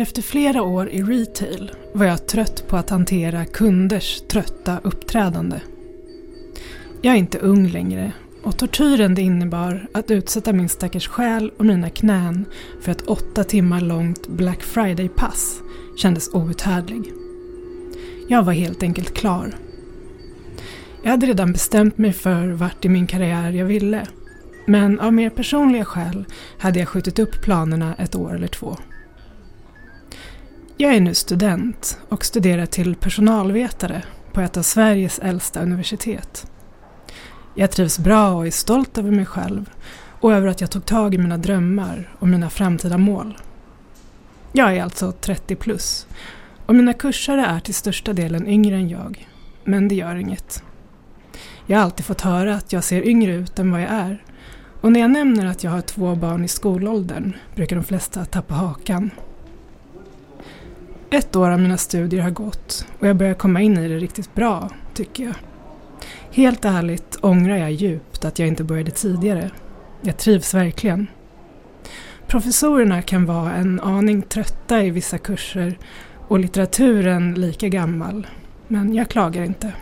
Efter flera år i retail var jag trött på att hantera kunders trötta uppträdande. Jag är inte ung längre och tortyren det innebar att utsätta min stackars själ och mina knän för ett 8 timmar långt Black Friday-pass kändes outhärdlig. Jag var helt enkelt klar. Jag hade redan bestämt mig för vart i min karriär jag ville, men av mer personliga skäl hade jag skjutit upp planerna 1 år eller 2. Jag är nu student och studerar till personalvetare på ett av Sveriges äldsta universitet. Jag trivs bra och är stolt över mig själv och över att jag tog tag i mina drömmar och mina framtida mål. Jag är alltså 30 plus och mina kursare är till största delen yngre än jag, men det gör inget. Jag har alltid fått höra att jag ser yngre ut än vad jag är, och när jag nämner att jag har 2 barn i skolåldern brukar de flesta tappa hakan. 1 år av mina studier har gått och jag börjar komma in i det riktigt bra, tycker jag. Helt ärligt ångrar jag djupt att jag inte började tidigare. Jag trivs verkligen. Professorerna kan vara en aning trötta i vissa kurser och litteraturen lika gammal, men jag klagar inte.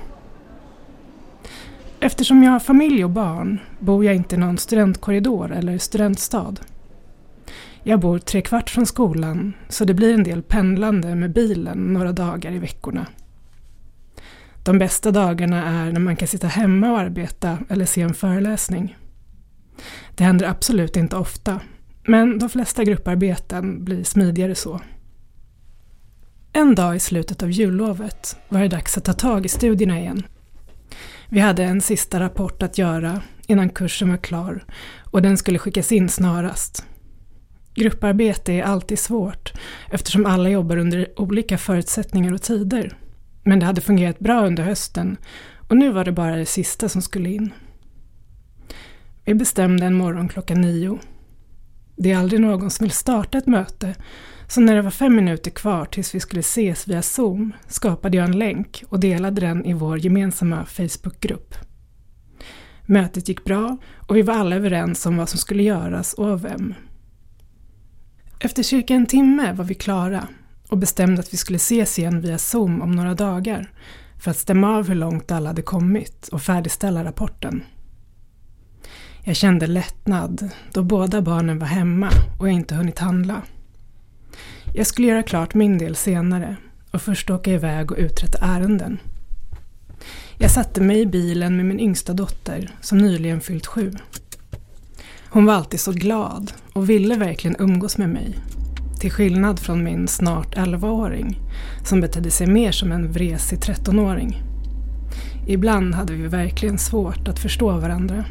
Eftersom jag har familj och barn bor jag inte i någon studentkorridor eller studentstad. Jag bor 3/4 från skolan, så det blir en del pendlande med bilen några dagar i veckorna. De bästa dagarna är när man kan sitta hemma och arbeta eller se en föreläsning. Det händer absolut inte ofta, men de flesta grupparbeten blir smidigare så. En dag i slutet av jullovet var det dags att ta tag i studierna igen. Vi hade en sista rapport att göra innan kursen var klar och den skulle skickas in snarast. Grupparbete är alltid svårt eftersom alla jobbar under olika förutsättningar och tider. Men det hade fungerat bra under hösten och nu var det bara det sista som skulle in. Vi bestämde en morgon 9:00. Det är aldrig någon som vill starta ett möte, så när det var 5 minuter kvar tills vi skulle ses via Zoom skapade jag en länk och delade den i vår gemensamma Facebookgrupp. Mötet gick bra och vi var alla överens om vad som skulle göras och av vem. Efter cirka 1 timme var vi klara och bestämde att vi skulle ses igen via Zoom om några dagar för att stämma av hur långt alla hade kommit och färdigställa rapporten. Jag kände lättnad då båda barnen var hemma och jag inte hunnit handla. Jag skulle göra klart min del senare och först åka iväg och uträtta ärenden. Jag satte mig i bilen med min yngsta dotter som nyligen fyllt 7. Hon var alltid så glad och ville verkligen umgås med mig. Till skillnad från min snart 11-åring som betedde sig mer som en vresig 13-åring. Ibland hade vi verkligen svårt att förstå varandra.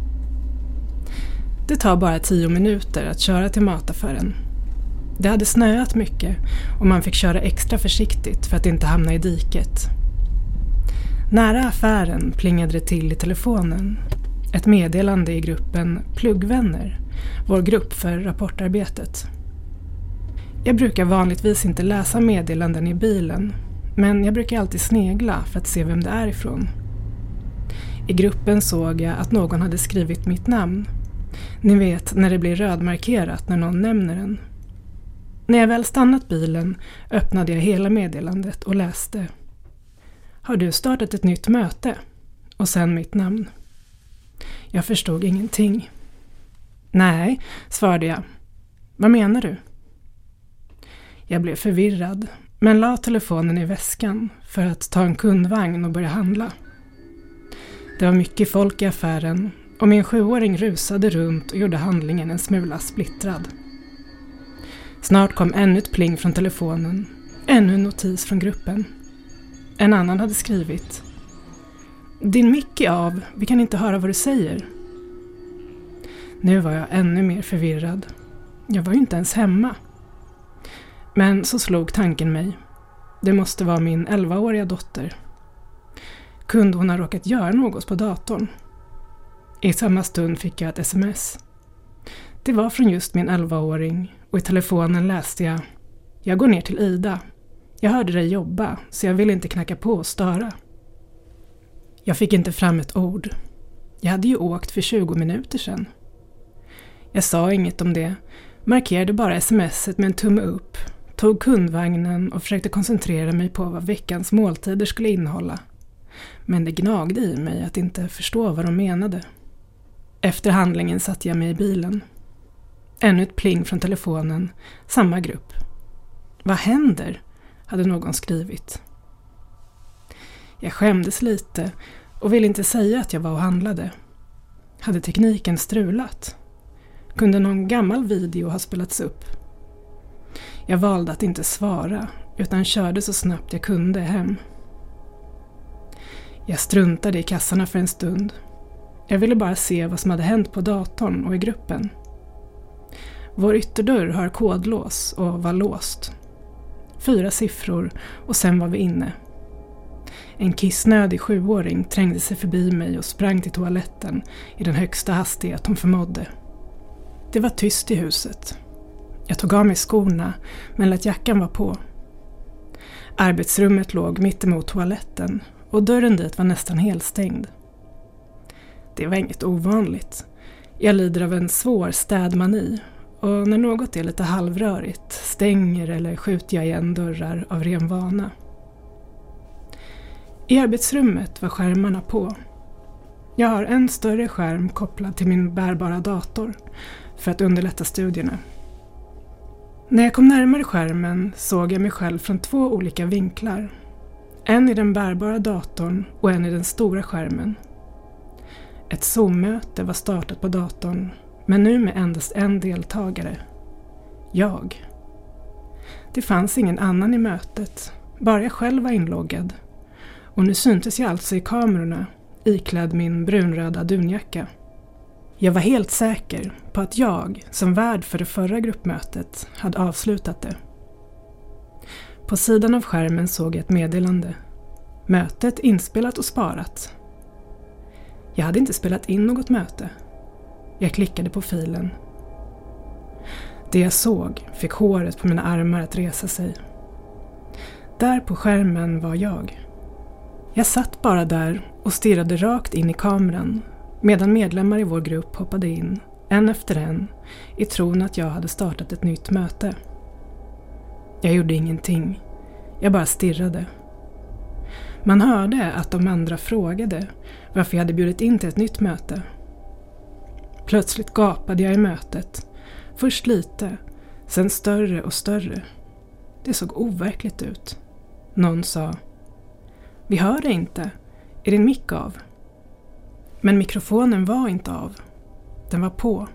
Det tar bara 10 minuter att köra till mataffären. Det hade snöat mycket och man fick köra extra försiktigt för att inte hamna i diket. Nära affären plingade det till i telefonen. Ett meddelande i gruppen Pluggvänner, vår grupp för rapportarbetet. Jag brukar vanligtvis inte läsa meddelanden i bilen, men jag brukar alltid snegla för att se vem det är ifrån. I gruppen såg jag att någon hade skrivit mitt namn. Ni vet när det blir rödmarkerat när någon nämner den. När jag väl stannat bilen öppnade jag hela meddelandet och läste: Har du startat ett nytt möte? Och sen mitt namn. Jag förstod ingenting. Nej, svarade jag. Vad menar du? Jag blev förvirrad, men la telefonen i väskan för att ta en kundvagn och börja handla. Det var mycket folk i affären och min 7-åring rusade runt och gjorde handlingen en smula splittrad. Snart kom ännu ett pling från telefonen, ännu en notis från gruppen. En annan hade skrivit: Din mick är av, vi kan inte höra vad du säger. Nu var jag ännu mer förvirrad. Jag var ju inte ens hemma. Men så slog tanken mig. Det måste vara min 11-åriga dotter. Kunde hon ha råkat göra något på datorn? I samma stund fick jag ett sms. Det var från just min 11-åring och i telefonen läste jag: Jag går ner till Ida. Jag hörde dig jobba så jag vill inte knacka på och störa. Jag fick inte fram ett ord. Jag hade ju åkt för 20 minuter sedan. Jag sa inget om det, markerade bara smset med en tumme upp, tog kundvagnen och försökte koncentrera mig på vad veckans måltider skulle innehålla. Men det gnagde i mig att inte förstå vad de menade. Efter handlingen satte jag mig i bilen. Ännu ett pling från telefonen, samma grupp. Vad händer? Hade någon skrivit. Jag skämdes lite och ville inte säga att jag var och handlade. Hade tekniken strulat? Kunde någon gammal video ha spelats upp? Jag valde att inte svara utan körde så snabbt jag kunde hem. Jag struntade i kassarna för en stund. Jag ville bara se vad som hade hänt på datorn och i gruppen. Vår ytterdörr har kodlås och var låst. 4 siffror och sen var vi inne. En kissnödig 7-åring trängde sig förbi mig och sprang till toaletten i den högsta hastighet hon förmådde. Det var tyst i huset. Jag tog av mig skorna men lät jackan vara på. Arbetsrummet låg mitt emot toaletten och dörren dit var nästan helstängd. Det var inget ovanligt. Jag lider av en svår städmani och när något är lite halvrörigt stänger eller skjuter jag igen dörrar av ren vana. I arbetsrummet var skärmarna på. Jag har en större skärm kopplad till min bärbara dator för att underlätta studierna. När jag kom närmare skärmen såg jag mig själv från 2 olika vinklar. En i den bärbara datorn och en i den stora skärmen. Ett Zoom-möte var startat på datorn, men nu med endast en deltagare. Jag. Det fanns ingen annan i mötet, bara jag själv var inloggad. Och nu syntes jag alltså i kamerorna, iklädd min brunröda dunjacka. Jag var helt säker på att jag, som värd för det förra gruppmötet, hade avslutat det. På sidan av skärmen såg jag ett meddelande. Mötet inspelat och sparat. Jag hade inte spelat in något möte. Jag klickade på filen. Det jag såg fick håret på mina armar att resa sig. Där på skärmen var jag. Jag satt bara där och stirrade rakt in i kameran medan medlemmar i vår grupp hoppade in, en efter en, i tron att jag hade startat ett nytt möte. Jag gjorde ingenting. Jag bara stirrade. Man hörde att de andra frågade varför jag hade bjudit in till ett nytt möte. Plötsligt gapade jag i mötet. Först lite, sen större och större. Det såg overkligt ut. Någon sa: "Vi hör dig inte. Är din mick av?" Men mikrofonen var inte av. Den var på.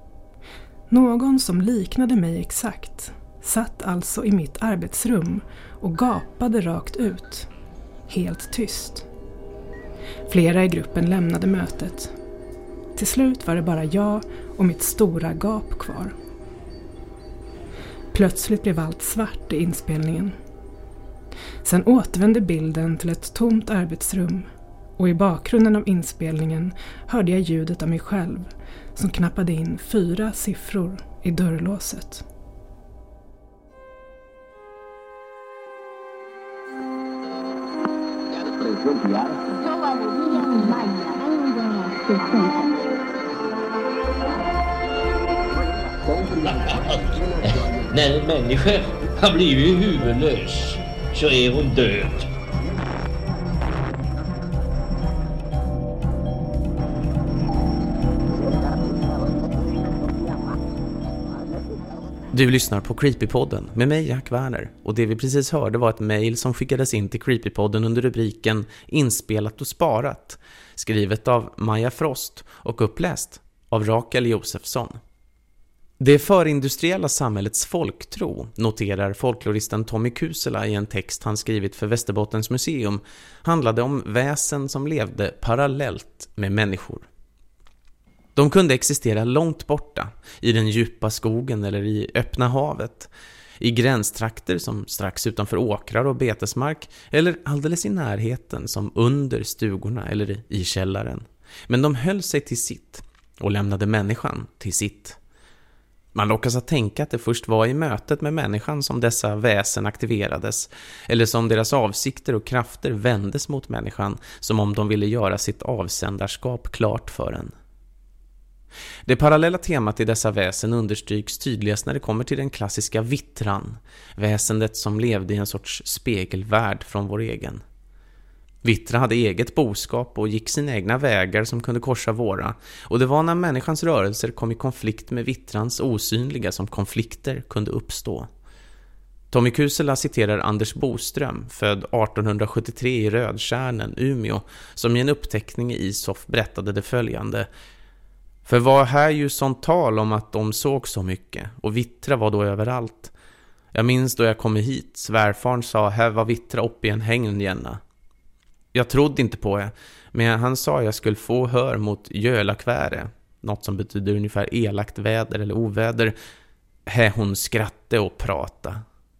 Någon som liknade mig exakt satt alltså i mitt arbetsrum och gapade rakt ut. Helt tyst. Flera i gruppen lämnade mötet. Till slut var det bara jag och mitt stora gap kvar. Plötsligt blev allt svart i inspelningen. Sen återvände bilden till ett tomt arbetsrum och i bakgrunden av inspelningen hörde jag ljudet av mig själv som knappade in 4 siffror i dörrlåset. När en människa har blivit huvudlös så är hon död. Du lyssnar på Creepypodden med mig, Jack Werner, och det vi precis hörde var ett mejl som skickades in till Creepypodden under rubriken Inspelat och sparat, skrivet av Maja Frost och uppläst av Rakel Josefsson. Det förindustriella samhällets folktro, noterar folkloristen Tommy Kusela i en text han skrivit för Västerbottens museum, handlade om väsen som levde parallellt med människor. De kunde existera långt borta, i den djupa skogen eller i öppna havet, i gränstrakter som strax utanför åkrar och betesmark eller alldeles i närheten som under stugorna eller i källaren. Men de höll sig till sitt och lämnade människan till sitt. Man lockas att tänka att det först var i mötet med människan som dessa väsen aktiverades, eller som deras avsikter och krafter vändes mot människan, som om de ville göra sitt avsändarskap klart för en. Det parallella temat i dessa väsen understryks tydligast när det kommer till den klassiska vittran, väsendet som levde i en sorts spegelvärld från vår egen. Vittra hade eget boskap och gick sina egna vägar som kunde korsa våra, och det var när människans rörelser kom i konflikt med vittrans osynliga som konflikter kunde uppstå. Tommy Kusela citerar Anders Boström, född 1873 i Rödkärnen, Umeå, som i en uppteckning i Isof berättade det följande: "För var här ju sånt tal om att de såg så mycket, och vittra var då överallt. Jag minns då jag kom hit, svärfarn sa, här var vittra upp i en hängn gärna. Jag trodde inte på det, men han sa jag skulle få hör mot jölakväre, något som betyder ungefär elakt väder eller oväder. Hon skratte och prata."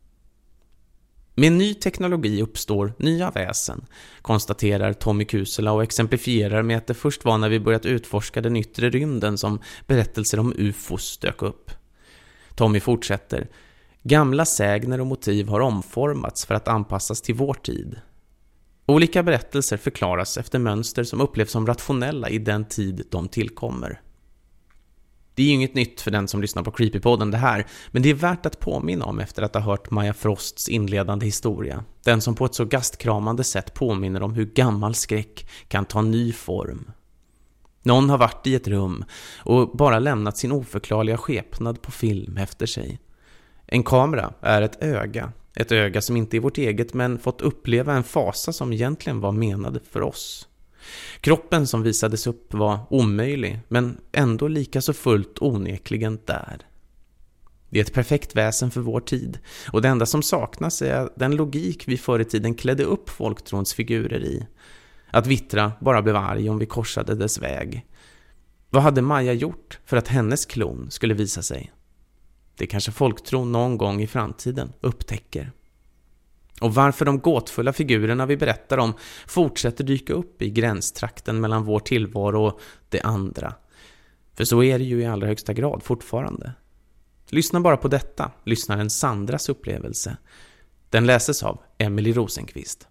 Med ny teknologi uppstår nya väsen, konstaterar Tommy Kusela och exemplifierar med att det först var när vi börjat utforska den yttre rymden som berättelser om UFOs dök upp. Tommy fortsätter: "Gamla sägner och motiv har omformats för att anpassas till vår tid. Olika berättelser förklaras efter mönster som upplevs som rationella i den tid de tillkommer." Det är ju inget nytt för den som lyssnar på Creepypodden det här, men det är värt att påminna om efter att ha hört Maja Frosts inledande historia. Den som på ett så gastkramande sätt påminner om hur gammal skräck kan ta ny form. Någon har varit i ett rum och bara lämnat sin oförklarliga skepnad på film efter sig. En kamera är ett öga som inte är vårt eget men fått uppleva en fasa som egentligen var menad för oss. Kroppen som visades upp var omöjlig, men ändå lika så fullt onekligen där. Det är ett perfekt väsen för vår tid, och det enda som saknas är den logik vi förr i tiden klädde upp folktrons figurer i. Att vittra bara blev arg om vi korsade dess väg. Vad hade Maja gjort för att hennes klon skulle visa sig? Det kanske folktron någon gång i framtiden upptäcker. Och varför de gåtfulla figurerna vi berättar om fortsätter dyka upp i gränstrakten mellan vår tillvaro och det andra. För så är det ju i allra högsta grad fortfarande. Lyssna bara på detta, lyssnaren Sandras upplevelse. Den läses av Emily Rosenqvist.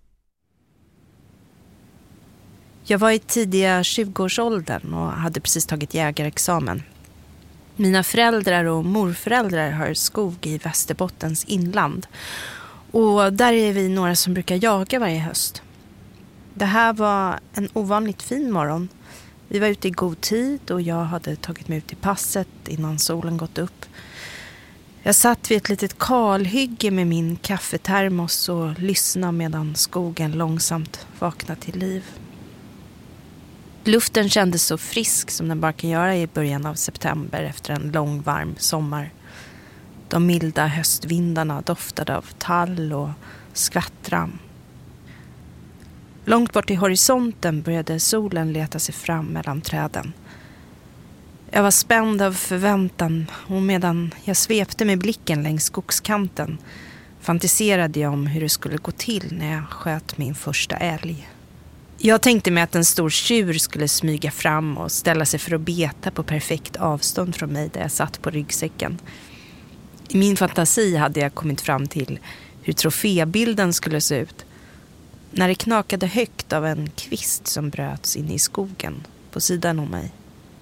Jag var i tidiga 20-årsåldern och hade precis tagit jägarexamen. Mina föräldrar och morföräldrar har skog i Västerbottens inland. Och där är vi några som brukar jaga varje höst. Det här var en ovanligt fin morgon. Vi var ute i god tid och jag hade tagit mig ut i passet innan solen gått upp. Jag satt vid ett litet kalhygge med min kaffetermos och lyssnade medan skogen långsamt vaknade till liv. Luften kändes så frisk som den bara kan göra i början av september efter en lång varm sommar. De milda höstvindarna doftade av tall och skvattram. Långt bort i horisonten började solen leta sig fram mellan träden. Jag var spänd av förväntan och medan jag svepte med blicken längs skogskanten fantiserade jag om hur det skulle gå till när jag sköt min första älg. Jag tänkte mig att en stor tjur skulle smyga fram och ställa sig för att beta på perfekt avstånd från mig där jag satt på ryggsäcken. I min fantasi hade jag kommit fram till hur trofébilden skulle se ut när det knakade högt av en kvist som bröts in i skogen på sidan om mig.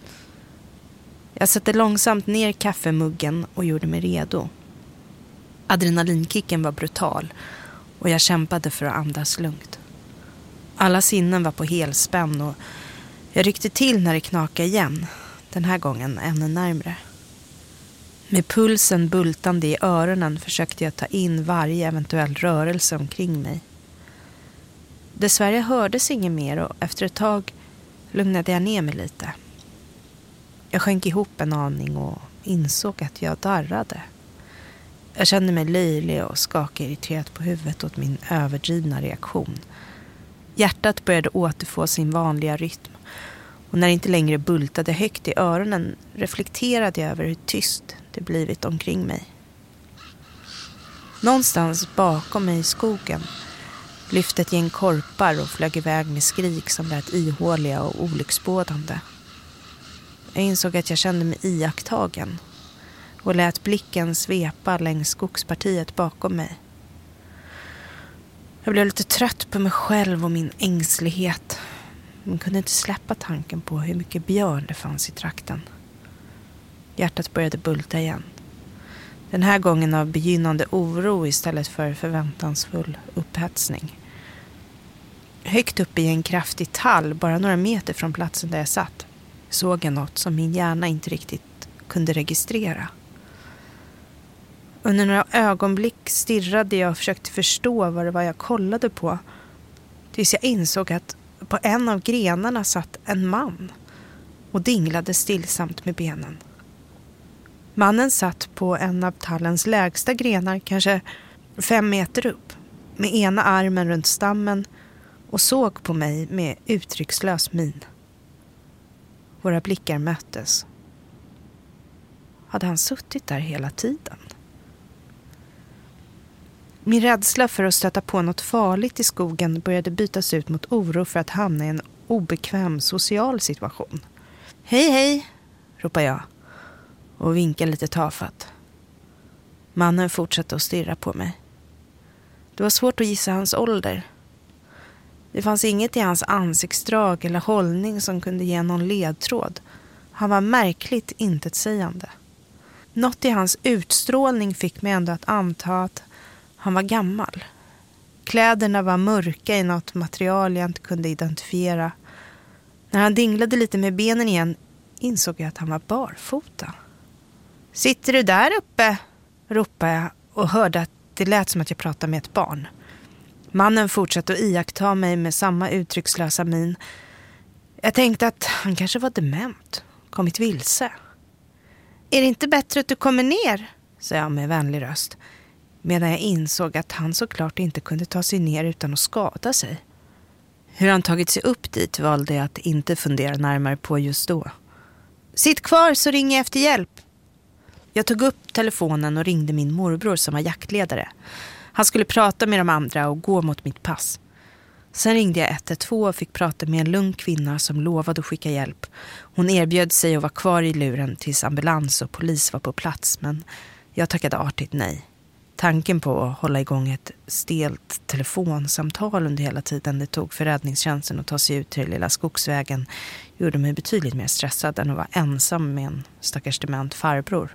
Jag satte långsamt ner kaffemuggen och gjorde mig redo. Adrenalinkicken var brutal och jag kämpade för att andas lugnt. Alla sinnen var på helspänn och jag ryckte till när det knakade igen, den här gången ännu närmre. Med pulsen bultande i öronen försökte jag ta in varje eventuell rörelse omkring mig. Dessvärre hördes inget mer och efter ett tag lugnade jag ner mig lite. Jag sjönk ihop en aning och insåg att jag darrade. Jag kände mig löjlig och skakade irriterat på huvudet åt min överdrivna reaktion. Hjärtat började återfå sin vanliga rytm och när det inte längre bultade högt i öronen reflekterade jag över hur tyst det blivit omkring mig. Någonstans bakom mig i skogen lyfte ett gäng korpar och flög iväg med skrik som lät ihåliga och olycksbådande. Jag insåg att jag kände mig iakttagen och lät blicken svepa längs skogspartiet bakom mig. Jag blev lite trött på mig själv och min ängslighet. Men kunde inte släppa tanken på hur mycket björn det fanns i trakten. Hjärtat började bulta igen. Den här gången av begynnande oro istället för förväntansfull upphetsning. Högt uppe i en kraftig tall, bara några meter från platsen där jag satt, såg jag något som min hjärna inte riktigt kunde registrera. Under några ögonblick stirrade jag och försökte förstå vad det var jag kollade på. Tills jag insåg att på en av grenarna satt en man och dinglade stillsamt med benen. Mannen satt på en av tallens lägsta grenar, kanske 5 meter upp, med ena armen runt stammen och såg på mig med uttryckslös min. Våra blickar möttes. Hade han suttit där hela tiden? Min rädsla för att stöta på något farligt i skogen började bytas ut mot oro för att hamna i en obekväm social situation. Hej, hej, ropade jag och vinkade lite tafatt. Mannen fortsatte att stirra på mig. Det var svårt att gissa hans ålder. Det fanns inget i hans ansiktsdrag eller hållning som kunde ge någon ledtråd. Han var märkligt intetsägande. Något i hans utstrålning fick mig ändå att anta att han var gammal. Kläderna var mörka i något material jag inte kunde identifiera. När han dinglade lite med benen igen insåg jag att han var barfota. Sitter du där uppe? Ropade jag och hörde att det lät som att jag pratade med ett barn. Mannen fortsatte att iaktta mig med samma uttryckslösa min. Jag tänkte att han kanske var dement, kommit vilse. Är det inte bättre att du kommer ner? Sa jag med vänlig röst. Medan jag insåg att han såklart inte kunde ta sig ner utan att skada sig. Hur han tagit sig upp dit valde jag att inte fundera närmare på just då. Sitt kvar så ringer jag efter hjälp. Jag tog upp telefonen och ringde min morbror som var jaktledare. Han skulle prata med de andra och gå mot mitt pass. Sen ringde jag 112 och fick prata med en lugn kvinna som lovade att skicka hjälp. Hon erbjöd sig att vara kvar i luren tills ambulans och polis var på plats, men jag tackade artigt nej. Tanken på att hålla igång ett stelt telefonsamtal under hela tiden det tog för räddningstjänsten att ta sig ut till lilla skogsvägen gjorde mig betydligt mer stressad än att vara ensam med en stackars dement farbror.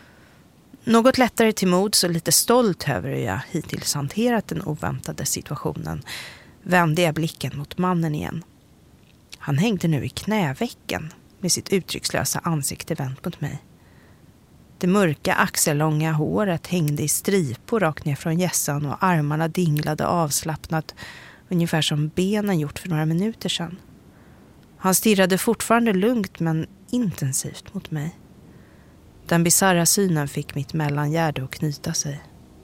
Något lättare till mods och lite stolt över hur jag hittills hanterat den oväntade situationen vände jag blicken mot mannen igen. Han hängde nu i knävecken med sitt uttryckslösa ansikte vänt mot mig. Det mörka axellånga håret hängde i stripor rakt ner från hjässan och armarna dinglade avslappnat ungefär som benen gjort för några minuter sedan. Han stirrade fortfarande lugnt men intensivt mot mig. Den bizarra synen fick mitt mellangärde att knyta sig.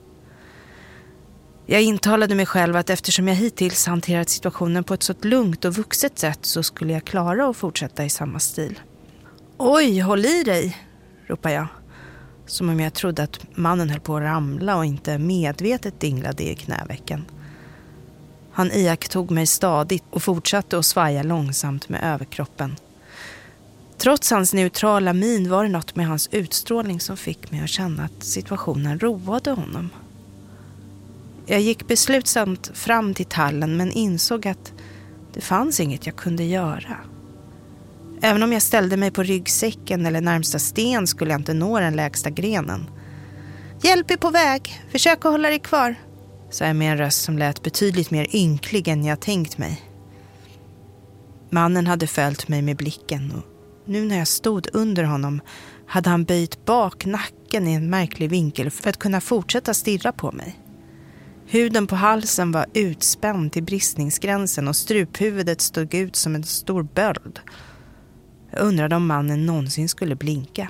Jag intalade mig själv att eftersom jag hittills hanterat situationen på ett så lugnt och vuxet sätt så skulle jag klara att fortsätta i samma stil. Oj, håll i dig, ropade jag. Som om jag trodde att mannen höll på att ramla och inte medvetet dinglade i knävecken. Han iakttog mig stadigt och fortsatte att svaja långsamt med överkroppen. Trots hans neutrala min var det något med hans utstrålning som fick mig att känna att situationen roade honom. Jag gick beslutsamt fram till tallen men insåg att det fanns inget jag kunde göra. Även om jag ställde mig på ryggsäcken eller närmsta sten skulle jag inte nå den lägsta grenen. Hjälp är på väg, försök att hålla dig kvar, sa jag med en röst som lät betydligt mer ynklig än jag tänkt mig. Mannen hade följt mig med blicken och nu när jag stod under honom hade han böjt bak nacken i en märklig vinkel för att kunna fortsätta stirra på mig. Huden på halsen var utspänd till bristningsgränsen och struphuvudet stod ut som en stor böld. Jag undrade om mannen någonsin skulle blinka.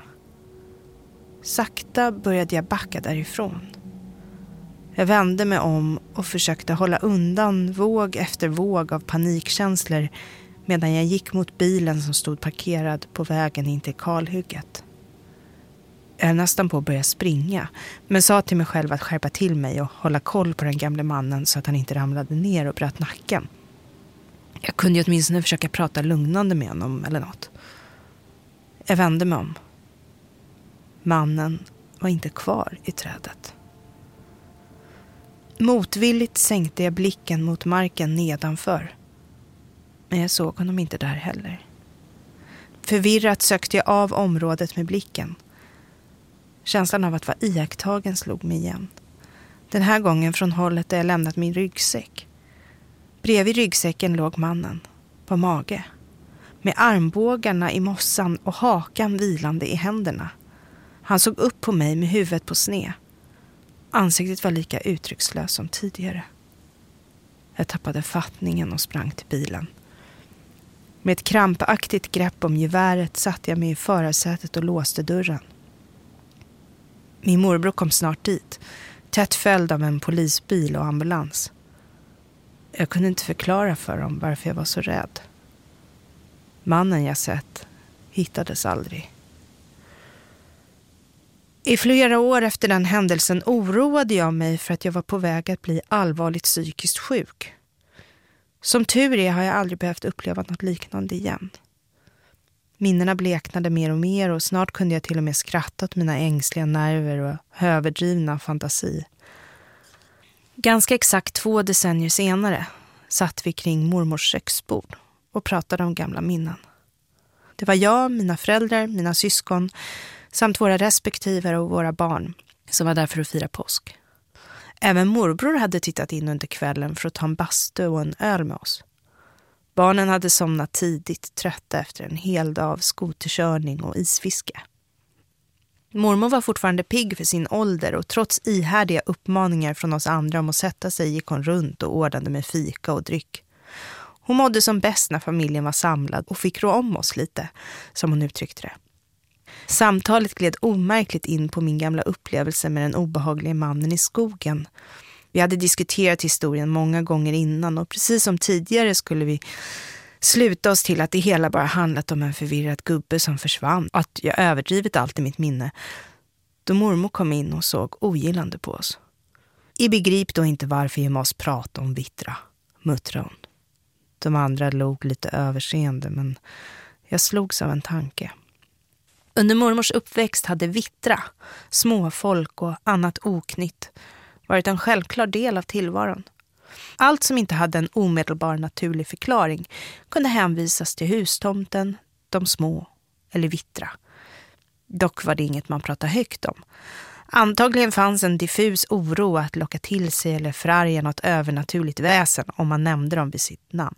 Sakta började jag backa därifrån. Jag vände mig om och försökte hålla undan våg efter våg av panikkänslor medan jag gick mot bilen som stod parkerad på vägen in till kalhugget. Jag är nästan på att börja springa, men sa till mig själv att skärpa till mig och hålla koll på den gamla mannen så att han inte ramlade ner och bröt nacken. Jag kunde ju åtminstone försöka prata lugnande med honom eller något. Jag vände mig om. Mannen var inte kvar i trädet. Motvilligt sänkte jag blicken mot marken nedanför. Men jag såg honom inte där heller. Förvirrat sökte jag av området med blicken. Känslan av att vara iakttagen slog mig igen. Den här gången från hållet där jag lämnat min ryggsäck. Bredvid ryggsäcken låg mannen, på mage. Med armbågarna i mossan och hakan vilande i händerna. Han såg upp på mig med huvudet på sned. Ansiktet var lika uttryckslöst som tidigare. Jag tappade fattningen och sprang till bilen. Med ett krampaktigt grepp om geväret satte jag mig i förarsätet och låste dörren. Min morbror kom snart dit, tätt följd av en polisbil och ambulans. Jag kunde inte förklara för dem varför jag var så rädd. Mannen jag sett hittades aldrig. I flera år efter den händelsen oroade jag mig för att jag var på väg att bli allvarligt psykiskt sjuk. Som tur är har jag aldrig behövt uppleva något liknande igen. Minnena bleknade mer och mer och snart kunde jag till och med skratta åt mina ängsliga nerver och överdrivna fantasi. Ganska exakt 2 decennier senare satt vi kring mormors köksbord och pratade om gamla minnen. Det var jag, mina föräldrar, mina syskon samt våra respektive och våra barn som var där för att fira påsk. Även morbror hade tittat in under kvällen för att ta en bastu och en öl med oss. Barnen hade somnat tidigt, trötta efter en hel dag av skoterkörning och isfiske. Mormor var fortfarande pigg för sin ålder och trots ihärdiga uppmaningar från oss andra om att sätta sig gick hon runt och ordnade med fika och dryck. Hon mådde som bäst när familjen var samlad och fick rå om oss lite, som hon uttryckte det. Samtalet gled omärkligt in på min gamla upplevelse med den obehagliga mannen i skogen. Vi hade diskuterat historien många gånger innan och precis som tidigare skulle vi sluta oss till att det hela bara handlat om en förvirrad gubbe som försvann. Att jag överdrivit allt i mitt minne. Då mormor kom in och såg ogillande på oss. I begrip då inte varför jag måste prata om Vittra, muttrade hon. De andra log lite överseende men jag slogs av en tanke. Under mormors uppväxt hade Vittra, småfolk och annat oknytt varit en självklar del av tillvaron. Allt som inte hade en omedelbar naturlig förklaring kunde hänvisas till hustomten, de små eller Vittra. Dock var det inget man pratade högt om. Antagligen fanns en diffus oro att locka till sig eller förarga något övernaturligt väsen om man nämnde dem vid sitt namn.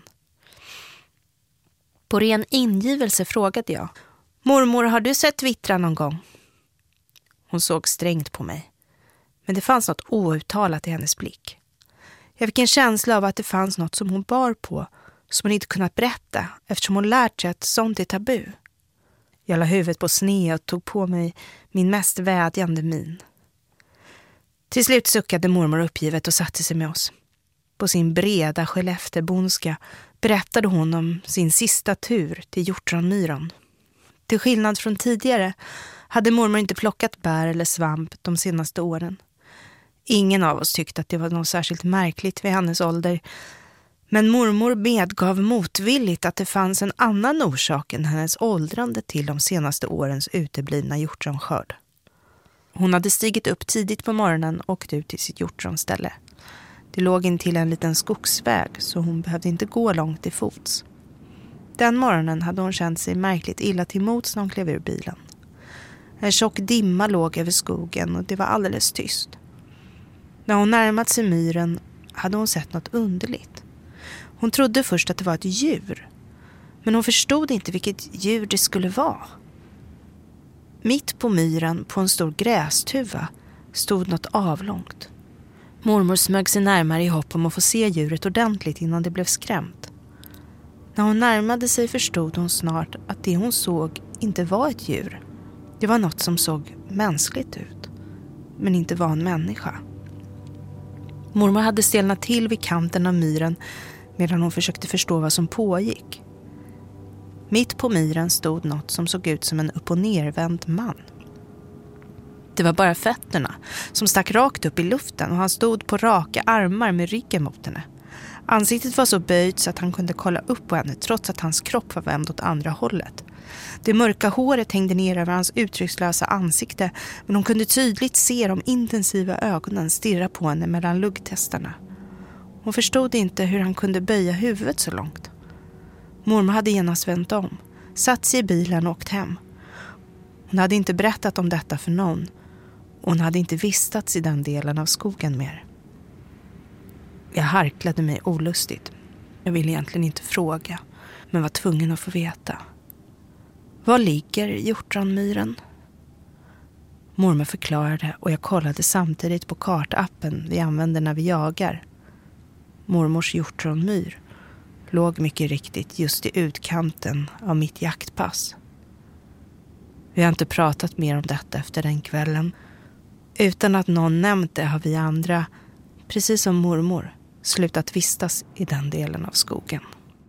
På ren ingivelse frågade jag: mormor, har du sett Vittra någon gång? Hon såg strängt på mig. Men det fanns något outtalat i hennes blick. Jag fick en känsla av att det fanns något som hon bar på, som hon inte kunnat berätta eftersom hon lärt sig att sånt är tabu. Jag la huvudet på sned och tog på mig min mest vädjande min. Till slut suckade mormor uppgivet och satte sig med oss. På sin breda Skellefteåbonska berättade hon om sin sista tur till Hjortronmyran. Till skillnad från tidigare hade mormor inte plockat bär eller svamp de senaste åren. Ingen av oss tyckte att det var något särskilt märkligt vid hennes ålder. Men mormor medgav motvilligt att det fanns en annan orsak än hennes åldrande till de senaste årens uteblivna hjortronskörd. Hon hade stigit upp tidigt på morgonen och åkt ut till sitt hjortronställe. Det låg in till en liten skogsväg så hon behövde inte gå långt till fots. Den morgonen hade hon känt sig märkligt illa till mots när hon klev ur bilen. En tjock dimma låg över skogen och det var alldeles tyst. När hon närmat sig myren hade hon sett något underligt. Hon trodde först att det var ett djur. Men hon förstod inte vilket djur det skulle vara. Mitt på myren på en stor grästuva stod något avlångt. Mormor smög sig närmare i hopp om att få se djuret ordentligt innan det blev skrämt. När hon närmade sig förstod hon snart att det hon såg inte var ett djur. Det var något som såg mänskligt ut, men inte var en människa. Mormor hade stelnat till vid kanten av myren medan hon försökte förstå vad som pågick. Mitt på myren stod något som såg ut som en upp- och nervänd man. Det var bara fötterna som stack rakt upp i luften och han stod på raka armar med ryggen mot henne. Ansiktet var så böjt så att han kunde kolla upp på henne trots att hans kropp var vänd åt andra hållet. Det mörka håret hängde ner över hans uttryckslösa ansikte men hon kunde tydligt se de intensiva ögonen stirra på henne mellan luggtestarna. Hon förstod inte hur han kunde böja huvudet så långt. Mormor hade genast vänt om, satt sig i bilen och åkt hem. Hon hade inte berättat om detta för någon Hon hade inte vistats i den delen av skogen mer. Jag harklade mig olustigt. Jag ville egentligen inte fråga, men var tvungen att få veta. Var ligger Hjortronmyren? Mormor förklarade och jag kollade samtidigt på kartappen vi använder när vi jagar. Mormors Hjortronmyr låg mycket riktigt just i utkanten av mitt jaktpass. Vi har inte pratat mer om detta efter den kvällen. Utan att någon nämnt det har vi andra, precis som mormor, slutat vistas i den delen av skogen.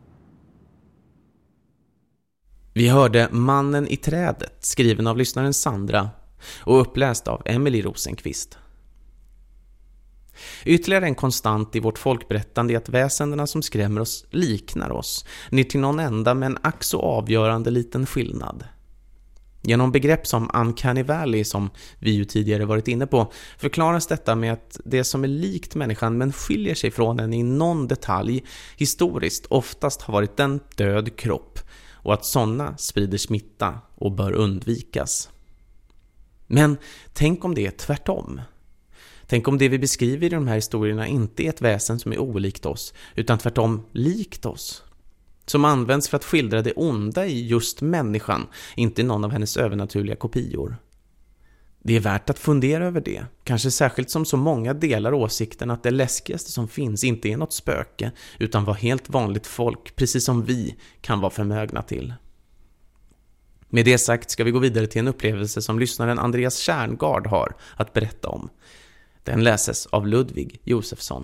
Vi hörde Mannen i trädet, skriven av lyssnaren Sandra och uppläst av Emily Rosenqvist. Ytterligare en konstant i vårt folkberättande är att väsendena som skrämmer oss liknar oss, ner till någon enda men ack så avgörande liten skillnad. Genom begrepp som uncanny valley, som vi ju tidigare varit inne på, förklaras detta med att det som är likt människan men skiljer sig från den i någon detalj historiskt oftast har varit en död kropp, och att sådana sprider smitta och bör undvikas. Men tänk om det är tvärtom. Tänk om det vi beskriver i de här historierna inte är ett väsen som är olikt oss, utan tvärtom likt oss. Som används för att skildra det onda i just människan, inte någon av hennes övernaturliga kopior. Det är värt att fundera över det, kanske särskilt som så många delar åsikten att det läskigaste som finns inte är något spöke, utan vad helt vanligt folk, precis som vi, kan vara förmögna till. Med det sagt ska vi gå vidare till en upplevelse som lyssnaren Andreas Kärngard har att berätta om. Den läses av Ludvig Josefsson.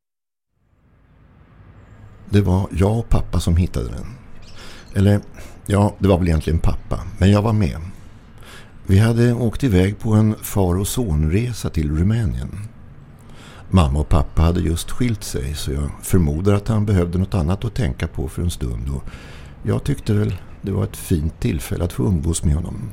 Det var jag och pappa som hittade den. Eller, ja, det var väl egentligen pappa, men jag var med. Vi hade åkt iväg på en far- och sonresa till Rumänien. Mamma och pappa hade just skilt sig, så jag förmodar att han behövde något annat att tänka på för en stund. Och jag tyckte väl det var ett fint tillfälle att få umgås med honom.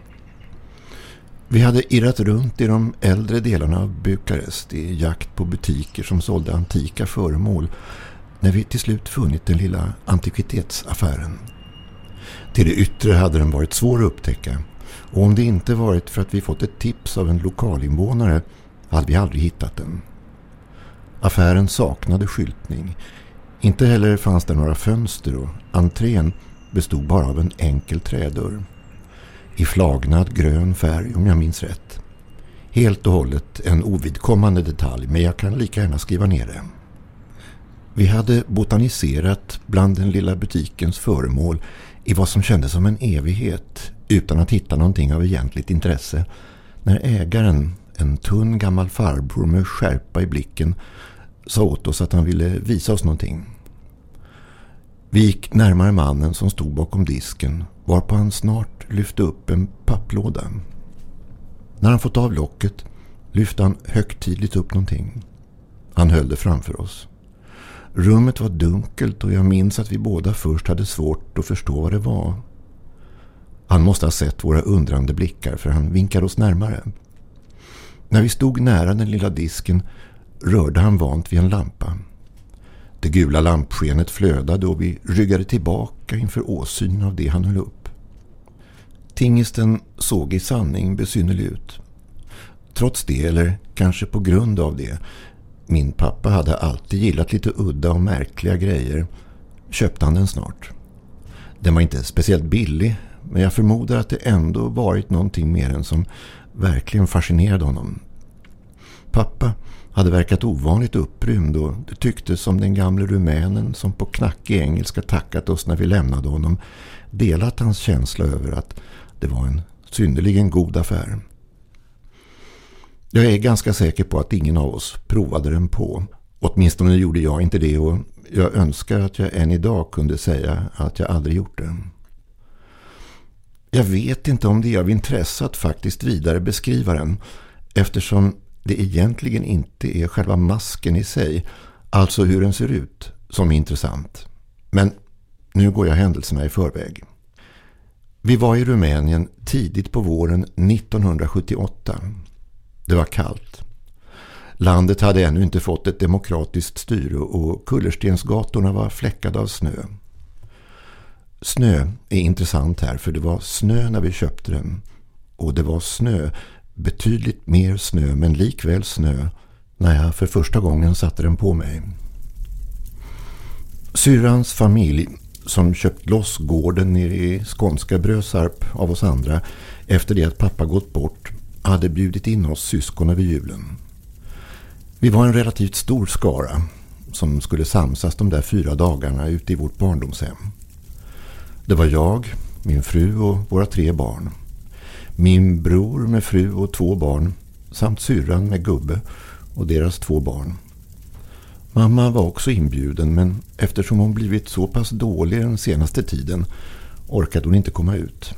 Vi hade irrat runt i de äldre delarna av Bukarest i jakt på butiker som sålde antika föremål, när vi till slut funnit den lilla antikvitetsaffären. Till det yttre hade den varit svår att upptäcka, och om det inte varit för att vi fått ett tips av en lokalinvånare hade vi aldrig hittat den. Affären saknade skyltning. Inte heller fanns det några fönster, och entrén bestod bara av en enkel trädörr. I flagnad grön färg, om jag minns rätt. Helt och hållet en ovidkommande detalj, men jag kan lika gärna skriva ner det. Vi hade botaniserat bland den lilla butikens föremål i vad som kändes som en evighet, utan att hitta någonting av egentligt intresse, när ägaren, en tunn gammal farbror med skärpa i blicken, sa åt oss att han ville visa oss någonting. Vi gick närmare mannen som stod bakom disken, varpå han snart lyfte upp en papplåda. När han fått av locket lyfte han högtidligt upp någonting. Han höll det framför oss. Rummet var dunkelt, och jag minns att vi båda först hade svårt att förstå vad det var. Han måste ha sett våra undrande blickar, för han vinkade oss närmare. När vi stod nära den lilla disken rörde han vant vid en lampa. Det gula lampskenet flödade, och vi ryggade tillbaka inför åsynen av det han höll upp. Tingesten såg i sanning besynnerlig ut. Trots det, eller kanske på grund av det, min pappa hade alltid gillat lite udda och märkliga grejer, köpte han den snart. Den var inte speciellt billig, men jag förmodar att det ändå varit någonting mer än som verkligen fascinerade honom. Pappa hade verkat ovanligt upprymd, och det tycktes som den gamle rumänen som på knackig engelska tackat oss när vi lämnade honom delat hans känsla över att det var en synnerligen god affär. Jag är ganska säker på att ingen av oss provade den på. Åtminstone gjorde jag inte det, och jag önskar att jag än idag kunde säga att jag aldrig gjort det. Jag vet inte om det är av intresse att faktiskt vidare beskriva den, eftersom det egentligen inte är själva masken i sig, alltså hur den ser ut, som är intressant. Men nu går jag händelserna i förväg. Vi var i Rumänien tidigt på våren 1978. Det var kallt. Landet hade ännu inte fått ett demokratiskt styre, och kullerstensgatorna var fläckade av snö. Snö är intressant här, för det var snö när vi köpte den. Och det var snö betydligt mer snö men likväl snö när jag för första gången satte den på mig. Syrrans familj som köpt loss gården nere i skånska Brösarp av oss andra efter det att pappa gått bort hade bjudit in oss syskon över julen. Vi var en relativt stor skara som skulle samsas de där 4 dagarna ute i vårt barndomshem. Det var jag, min fru och våra 3 barn. Min bror med fru och 2 barn samt syrran med gubbe och deras 2 barn. Mamma var också inbjuden, men eftersom hon blivit så pass dålig den senaste tiden orkade hon inte komma ut.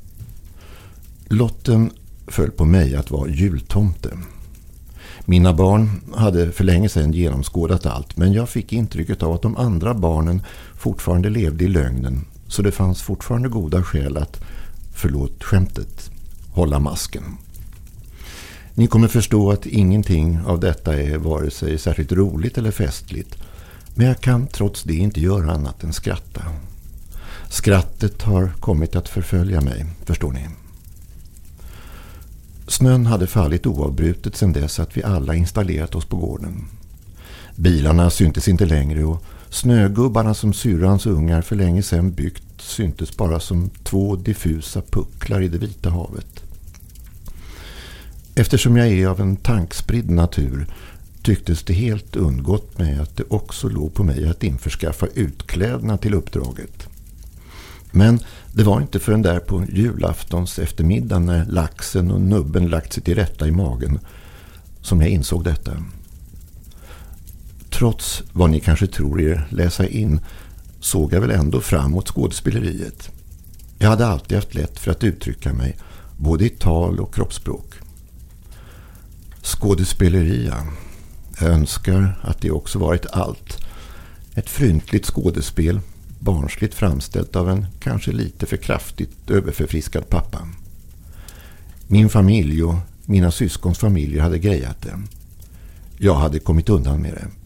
Lotten föll på mig att vara jultomte. Mina barn hade för länge sedan genomskådat allt, men jag fick intrycket av att de andra barnen fortfarande levde i lögnen, så det fanns fortfarande goda skäl att, förlåt skämtet, hålla masken. Ni kommer förstå att ingenting av detta är vare sig särskilt roligt eller festligt, men jag kan trots det inte göra annat än skratta. Skrattet har kommit att förfölja mig, förstår ni. Snön hade fallit oavbrutet sedan dess att vi alla installerat oss på gården. Bilarna syntes inte längre och snögubbarna som syrrans ungar för länge sedan byggt syntes bara som 2 diffusa pucklar i det vita havet. Eftersom jag är av en tankspridd natur tycktes det helt undgått mig att det också låg på mig att införskaffa utklädnad till uppdraget. Men det var inte förrän där på julaftons eftermiddag när laxen och nubben lagt sig till rätta i magen som jag insåg detta. Trots vad ni kanske tror er läsa in såg jag väl ändå fram mot skådespeleriet. Jag hade alltid haft lätt för att uttrycka mig både i tal och kroppsspråk. Skådespeleria. Jag önskar att det också varit allt. Ett fryntligt skådespel, barnsligt framställt av en kanske lite för kraftigt överförfriskad pappa. Min familj och mina syskons familjer hade grejat det. Jag hade kommit undan med det.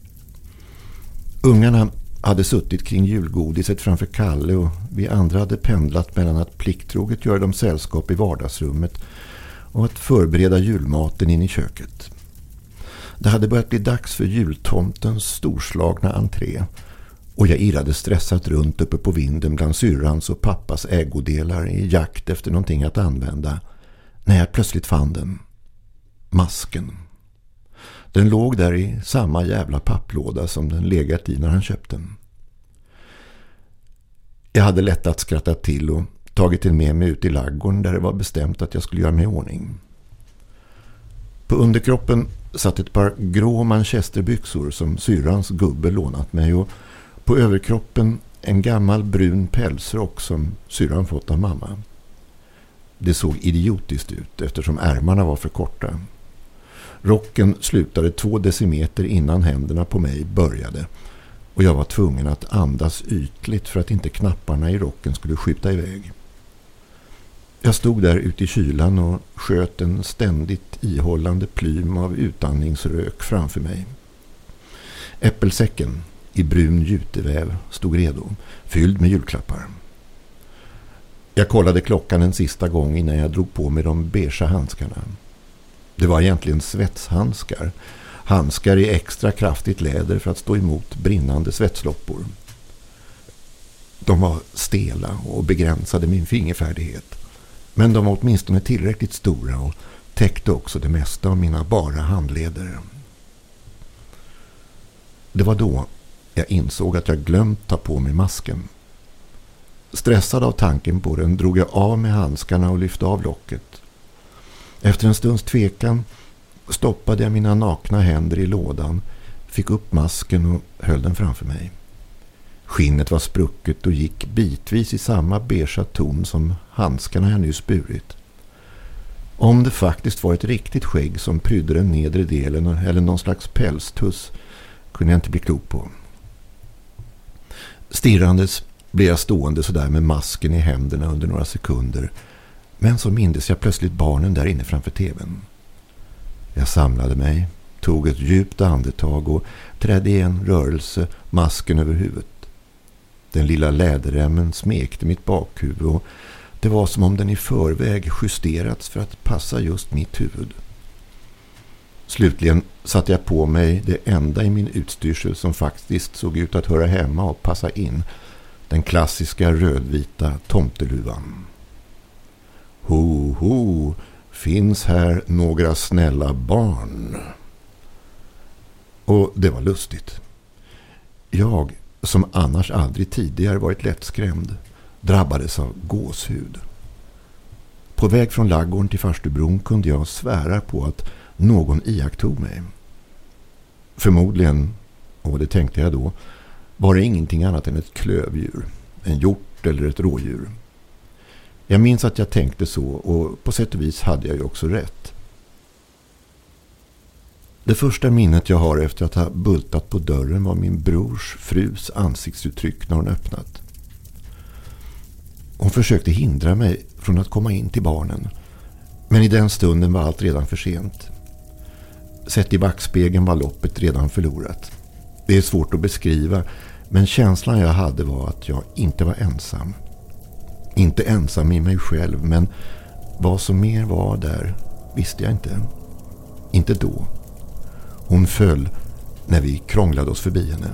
Ungarna hade suttit kring julgodiset framför Kalle och vi andra hade pendlat mellan att plikttroget göra dem sällskap i vardagsrummet och att förbereda julmaten in i köket. Det hade börjat bli dags för jultomtens storslagna entré och jag irrade stressat runt uppe på vinden bland syrrans och pappas ägodelar i jakt efter någonting att använda när jag plötsligt fann den. Masken. Den låg där i samma jävla papplåda som den legat i när han köpte den. Jag hade lätt att skratta till och tagit den med mig ut i laggården där det var bestämt att jag skulle göra mig i ordning. På underkroppen satt ett par grå manchesterbyxor som syrrans gubbe lånat mig och på överkroppen en gammal brun pälsrock som syrran fått av mamma. Det såg idiotiskt ut eftersom ärmarna var för korta. Rocken slutade 2 decimeter innan händerna på mig började och jag var tvungen att andas ytligt för att inte knapparna i rocken skulle skjuta iväg. Jag stod där ute i kylan och sköt en ständigt ihållande plym av utandningsrök framför mig. Äppelsäcken i brun juteväv stod redo, fylld med julklappar. Jag kollade klockan en sista gång innan jag drog på mig de beige handskarna. Det var egentligen svetshandskar. Handskar i extra kraftigt läder för att stå emot brinnande svetsloppor. De var stela och begränsade min fingerfärdighet. Men de var åtminstone tillräckligt stora och täckte också det mesta av mina bara handleder. Det var då jag insåg att jag glömt ta på mig masken. Stressad av tanken på den drog jag av med handskarna och lyfte av locket. Efter en stunds tvekan stoppade jag mina nakna händer i lådan, fick upp masken och höll den framför mig. Skinnet var sprucket och gick bitvis i samma beige ton som handskarna jag nyss burit. Om det faktiskt var ett riktigt skägg som prydde den nedre delen eller någon slags pälstuss kunde jag inte bli klok på. Stirrandes blev jag stående sådär med masken i händerna under några sekunder, men så mindes jag plötsligt barnen där inne framför tvn. Jag samlade mig, tog ett djupt andetag och trädde i en rörelse, masken över huvudet. Den lilla läderremmen smekte mitt bakhuvud och Det var som om den i förväg justerats för att passa just mitt huvud. Slutligen satte jag på mig det enda i min utstyrsel som faktiskt såg ut att höra hemma och passa in. Den klassiska rödvita tomteluvan. Ho, ho, finns här några snälla barn? Och det var lustigt. Jag, som annars aldrig tidigare varit lättskrämd, drabbades av gåshud. På väg från laggården till Farstubron kunde jag svära på att någon iakttog mig. Förmodligen, och det tänkte jag då, var det ingenting annat än ett klövdjur, en hjort eller ett rådjur. Jag minns att jag tänkte så, och på sätt och vis hade jag ju också rätt. Det första minnet jag har efter att ha bultat på dörren var min brors frus ansiktsuttryck när hon öppnat. Hon försökte hindra mig från att komma in till barnen, men i den stunden var allt redan för sent. Sett i backspegeln var loppet redan förlorat. Det är svårt att beskriva, men känslan jag hade var att jag inte var ensam. Inte ensam i mig själv, men vad som mer var där visste jag inte. Inte då. Hon föll när vi krånglade oss förbi henne.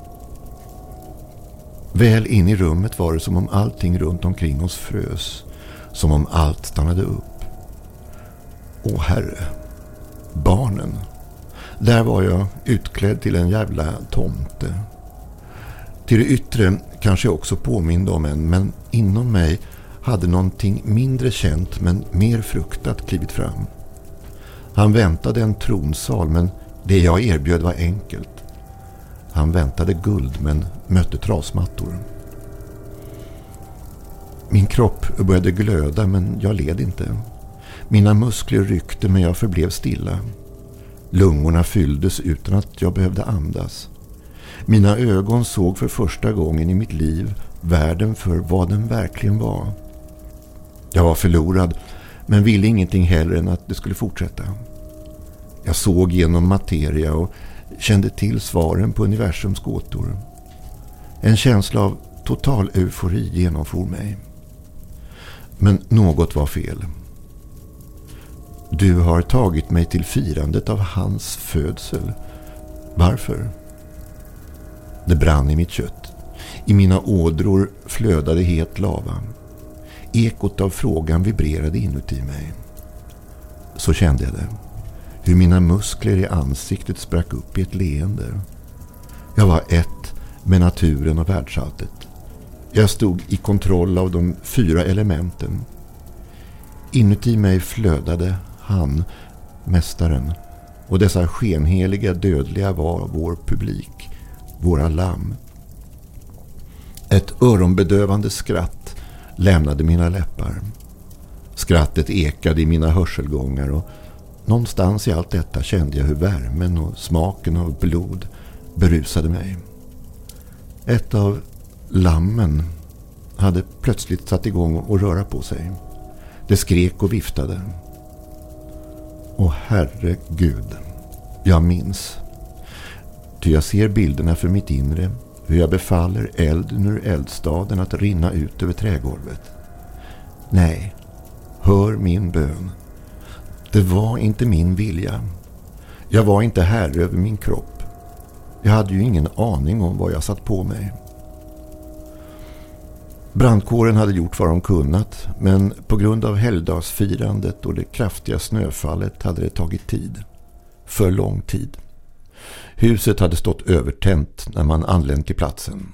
Väl in i rummet var det som om allting runt omkring oss frös. Som om allt stannade upp. Åh herre, barnen. Där var jag utklädd till en jävla tomte. Till det yttre kanske jag också påminde om en, men inom mig hade någonting mindre känt men mer fruktat klivit fram. Han väntade en tronsal, men det jag erbjöd var enkelt. Han väntade guld men mötte trasmattor. Min kropp började glöda, men jag led inte. Mina muskler ryckte, men jag förblev stilla. Lungorna fylldes utan att jag behövde andas. Mina ögon såg för första gången i mitt liv världen för vad den verkligen var. Jag var förlorad, men ville ingenting hellre än att det skulle fortsätta. Jag såg genom materia och kände till svaren på universums gåtor. En känsla av total eufori genomfor mig. Men något var fel. Du har tagit mig till firandet av hans födsel. Varför? Det brann i mitt kött. I mina ådror flödade het lava. Ekot av frågan vibrerade inuti mig. Så kände jag det. Hur mina muskler i ansiktet sprack upp i ett leende. Jag var ett med naturen och världsalltet. Jag stod i kontroll av de 4 elementen. Inuti mig flödade han, mästaren, och dessa skenheliga dödliga var vår publik, våra lamm. Ett öronbedövande skratt lämnade mina läppar. Skrattet ekade i mina hörselgångar, och någonstans i allt detta kände jag hur värmen och smaken av blod berusade mig. Ett av lammen hade plötsligt satt igång och röra på sig. Det skrek och viftade. Åh herregud, jag minns. Ty jag ser bilderna för mitt inre, hur jag befaller elden ur eldstaden att rinna ut över trägolvet. Nej, hör min bön. Det var inte min vilja. Jag var inte herre över min kropp. Jag hade ju ingen aning om vad jag satt på mig. Brandkåren hade gjort vad de kunnat, men på grund av helgdagsfirandet och det kraftiga snöfallet hade det tagit tid. För lång tid. Huset hade stått övertänt när man anlänt till platsen.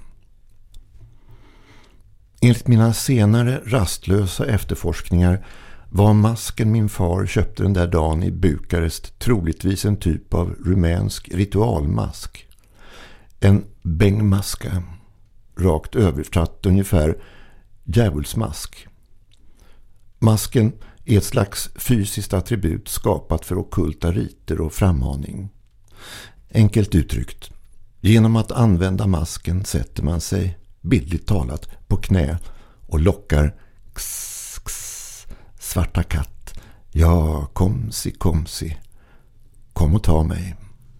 Enligt mina senare rastlösa efterforskningar var masken min far köpte den där dagen i Bukarest troligtvis en typ av rumänsk ritualmask. En bengmaska, rakt översatt ungefär djävulsmask. Masken är ett slags fysiskt attribut skapat för ockulta riter och frammaning. Enkelt uttryckt, genom att använda masken sätter man sig, bildligt talat, på knä och lockar kss, kss, svarta katt. Ja, komsi, komsi. Kom och ta mig.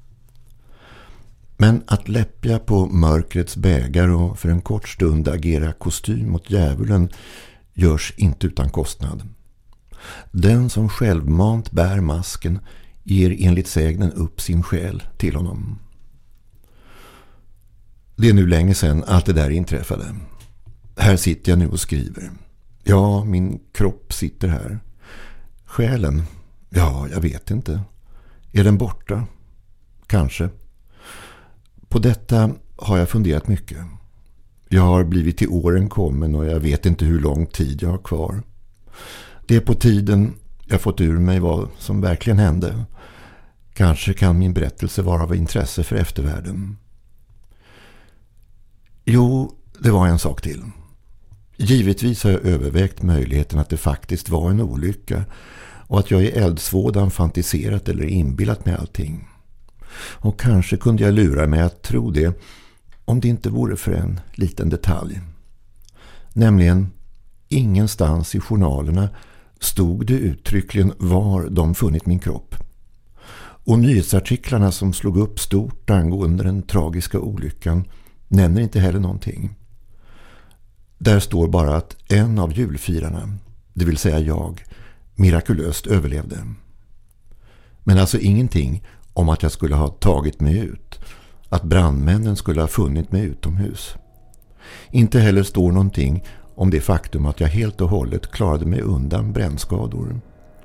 Men att läppja på mörkrets bägar och för en kort stund agera kostym mot djävulen görs inte utan kostnad. Den som självmant bär masken ger enligt sägnen upp sin själ till honom. Det är nu länge sedan allt det där inträffade. Här sitter jag nu och skriver. Ja, min kropp sitter här. Själen? Ja, jag vet inte. Är den borta? Kanske. På detta har jag funderat mycket. Jag har blivit till åren kommen och jag vet inte hur lång tid jag har kvar. Det är på tiden jag fått ur mig vad som verkligen hände. Kanske kan min berättelse vara av intresse för eftervärlden. Jo, det var en sak till. Givetvis har jag övervägt möjligheten att det faktiskt var en olycka och att jag i eldsvådan fantiserat eller inbillat mig allting. Och kanske kunde jag lura mig att tro det om det inte vore för en liten detalj. Nämligen, ingenstans i journalerna stod det uttryckligen var de funnit min kropp. Och nyhetsartiklarna som slog upp stort angående den tragiska olyckan nämner inte heller någonting. Där står bara att en av julfirarna, det vill säga jag, mirakulöst överlevde. Men alltså ingenting om att jag skulle ha tagit mig ut, att brandmännen skulle ha funnit mig utomhus. Inte heller står någonting om det faktum att jag helt och hållet klarade mig undan brännskador.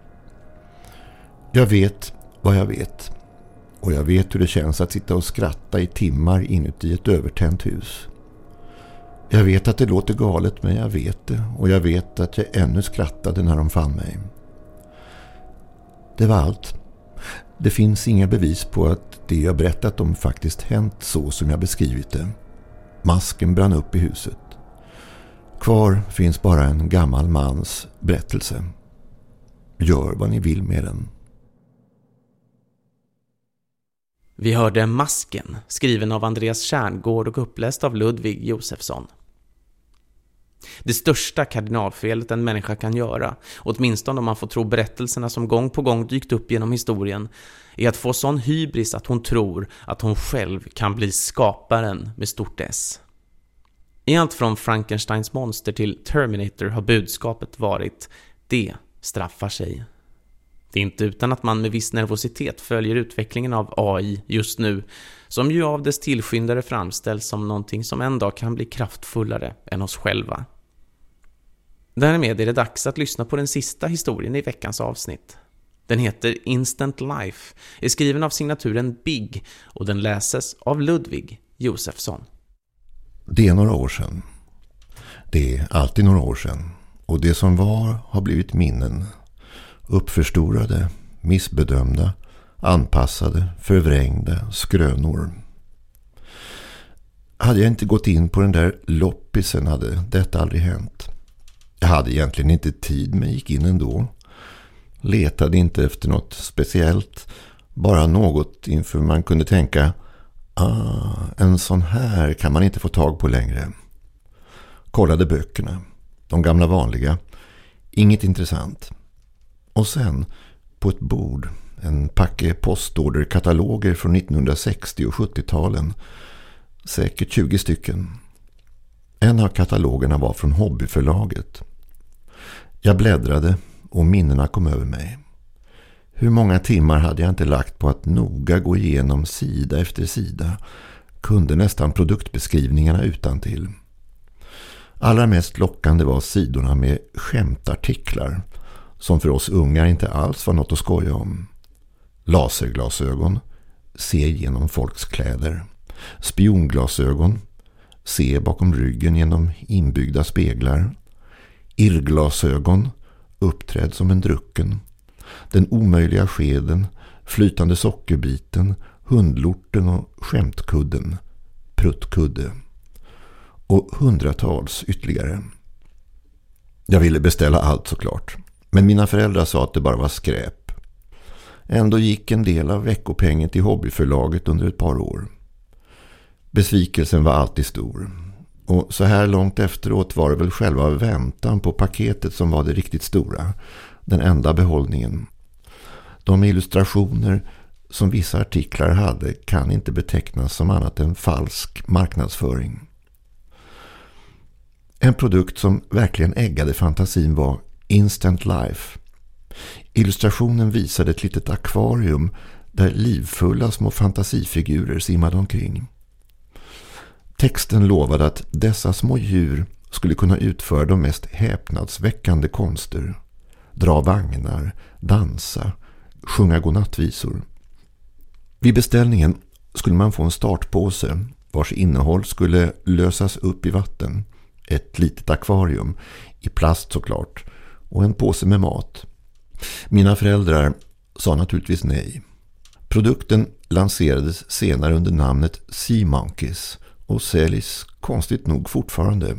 Jag vet vad jag vet. Och jag vet hur det känns att sitta och skratta i timmar inuti ett övertänt hus. Jag vet att det låter galet, men jag vet det. Och jag vet att jag ännu skrattade när de fann mig. Det var allt. Det finns inga bevis på att det jag berättat om faktiskt hänt så som jag beskrivit det. Masken brann upp i huset. Kvar finns bara en gammal mans berättelse. Gör vad ni vill med den. Vi hörde Masken, skriven av Andreas Kärngård och uppläst av Ludvig Josefsson. Det största kardinalfelet en människa kan göra, åtminstone om man får tro berättelserna som gång på gång dykt upp genom historien, är att få sån hybris att hon tror att hon själv kan bli skaparen med stort S. I allt från Frankensteins monster till Terminator har budskapet varit: det straffar sig. Det är inte utan att man med viss nervositet följer utvecklingen av AI just nu, som ju av dess tillskyndare framställs som någonting som en dag kan bli kraftfullare än oss själva. Därmed är det dags att lyssna på den sista historien i veckans avsnitt. Den heter Instant Life, är skriven av signaturen Big och den läses av Ludvig Josefsson. Det är några år sedan. Det är alltid några år sedan. Och det som var har blivit minnen. Uppförstorade, missbedömda, anpassade, förvrängda skrönor. Hade jag inte gått in på den där loppisen hade detta aldrig hänt. Jag hade egentligen inte tid men gick in ändå. Letade inte efter något speciellt, bara något inför man kunde tänka: en sån här kan man inte få tag på längre. Kollade böckerna, de gamla vanliga, inget intressant. Och sen, på ett bord, en packe postorderkataloger från 1960- och 70-talen. Säkert 20 stycken. En av katalogerna var från hobbyförlaget. Jag bläddrade och minnena kom över mig. Hur många timmar hade jag inte lagt på att noga gå igenom sida efter sida. Kunde nästan produktbeskrivningarna utantill. Allra mest lockande var sidorna med skämtartiklar, som för oss ungar inte alls var något att skoja om. Laserglasögon, se genom folks kläder. Spionglasögon, se bakom ryggen genom inbyggda speglar. Irrglasögon, uppträdd som en drucken. Den omöjliga skeden, flytande sockerbiten, hundlorten och skämtkudden, pruttkudde. Och hundratals ytterligare. Jag ville beställa allt såklart. Men mina föräldrar sa att det bara var skräp. Ändå gick en del av veckopengen till hobbyförlaget under ett par år. Besvikelsen var alltid stor. Och så här långt efteråt var det väl själva väntan på paketet som var det riktigt stora. Den enda behållningen. De illustrationer som vissa artiklar hade kan inte betecknas som annat än falsk marknadsföring. En produkt som verkligen äggade fantasin var Instant Life. Illustrationen visade ett litet akvarium där livfulla små fantasifigurer simmade omkring. Texten lovade att dessa små djur skulle kunna utföra de mest häpnadsväckande konster. Dra vagnar, dansa, sjunga godnattvisor. Vid beställningen skulle man få en startpåse vars innehåll skulle lösas upp i vatten. Ett litet akvarium, i plast såklart, och en påse med mat. Mina föräldrar sa naturligtvis nej. Produkten lanserades senare under namnet Sea Monkeys och säljs konstigt nog fortfarande.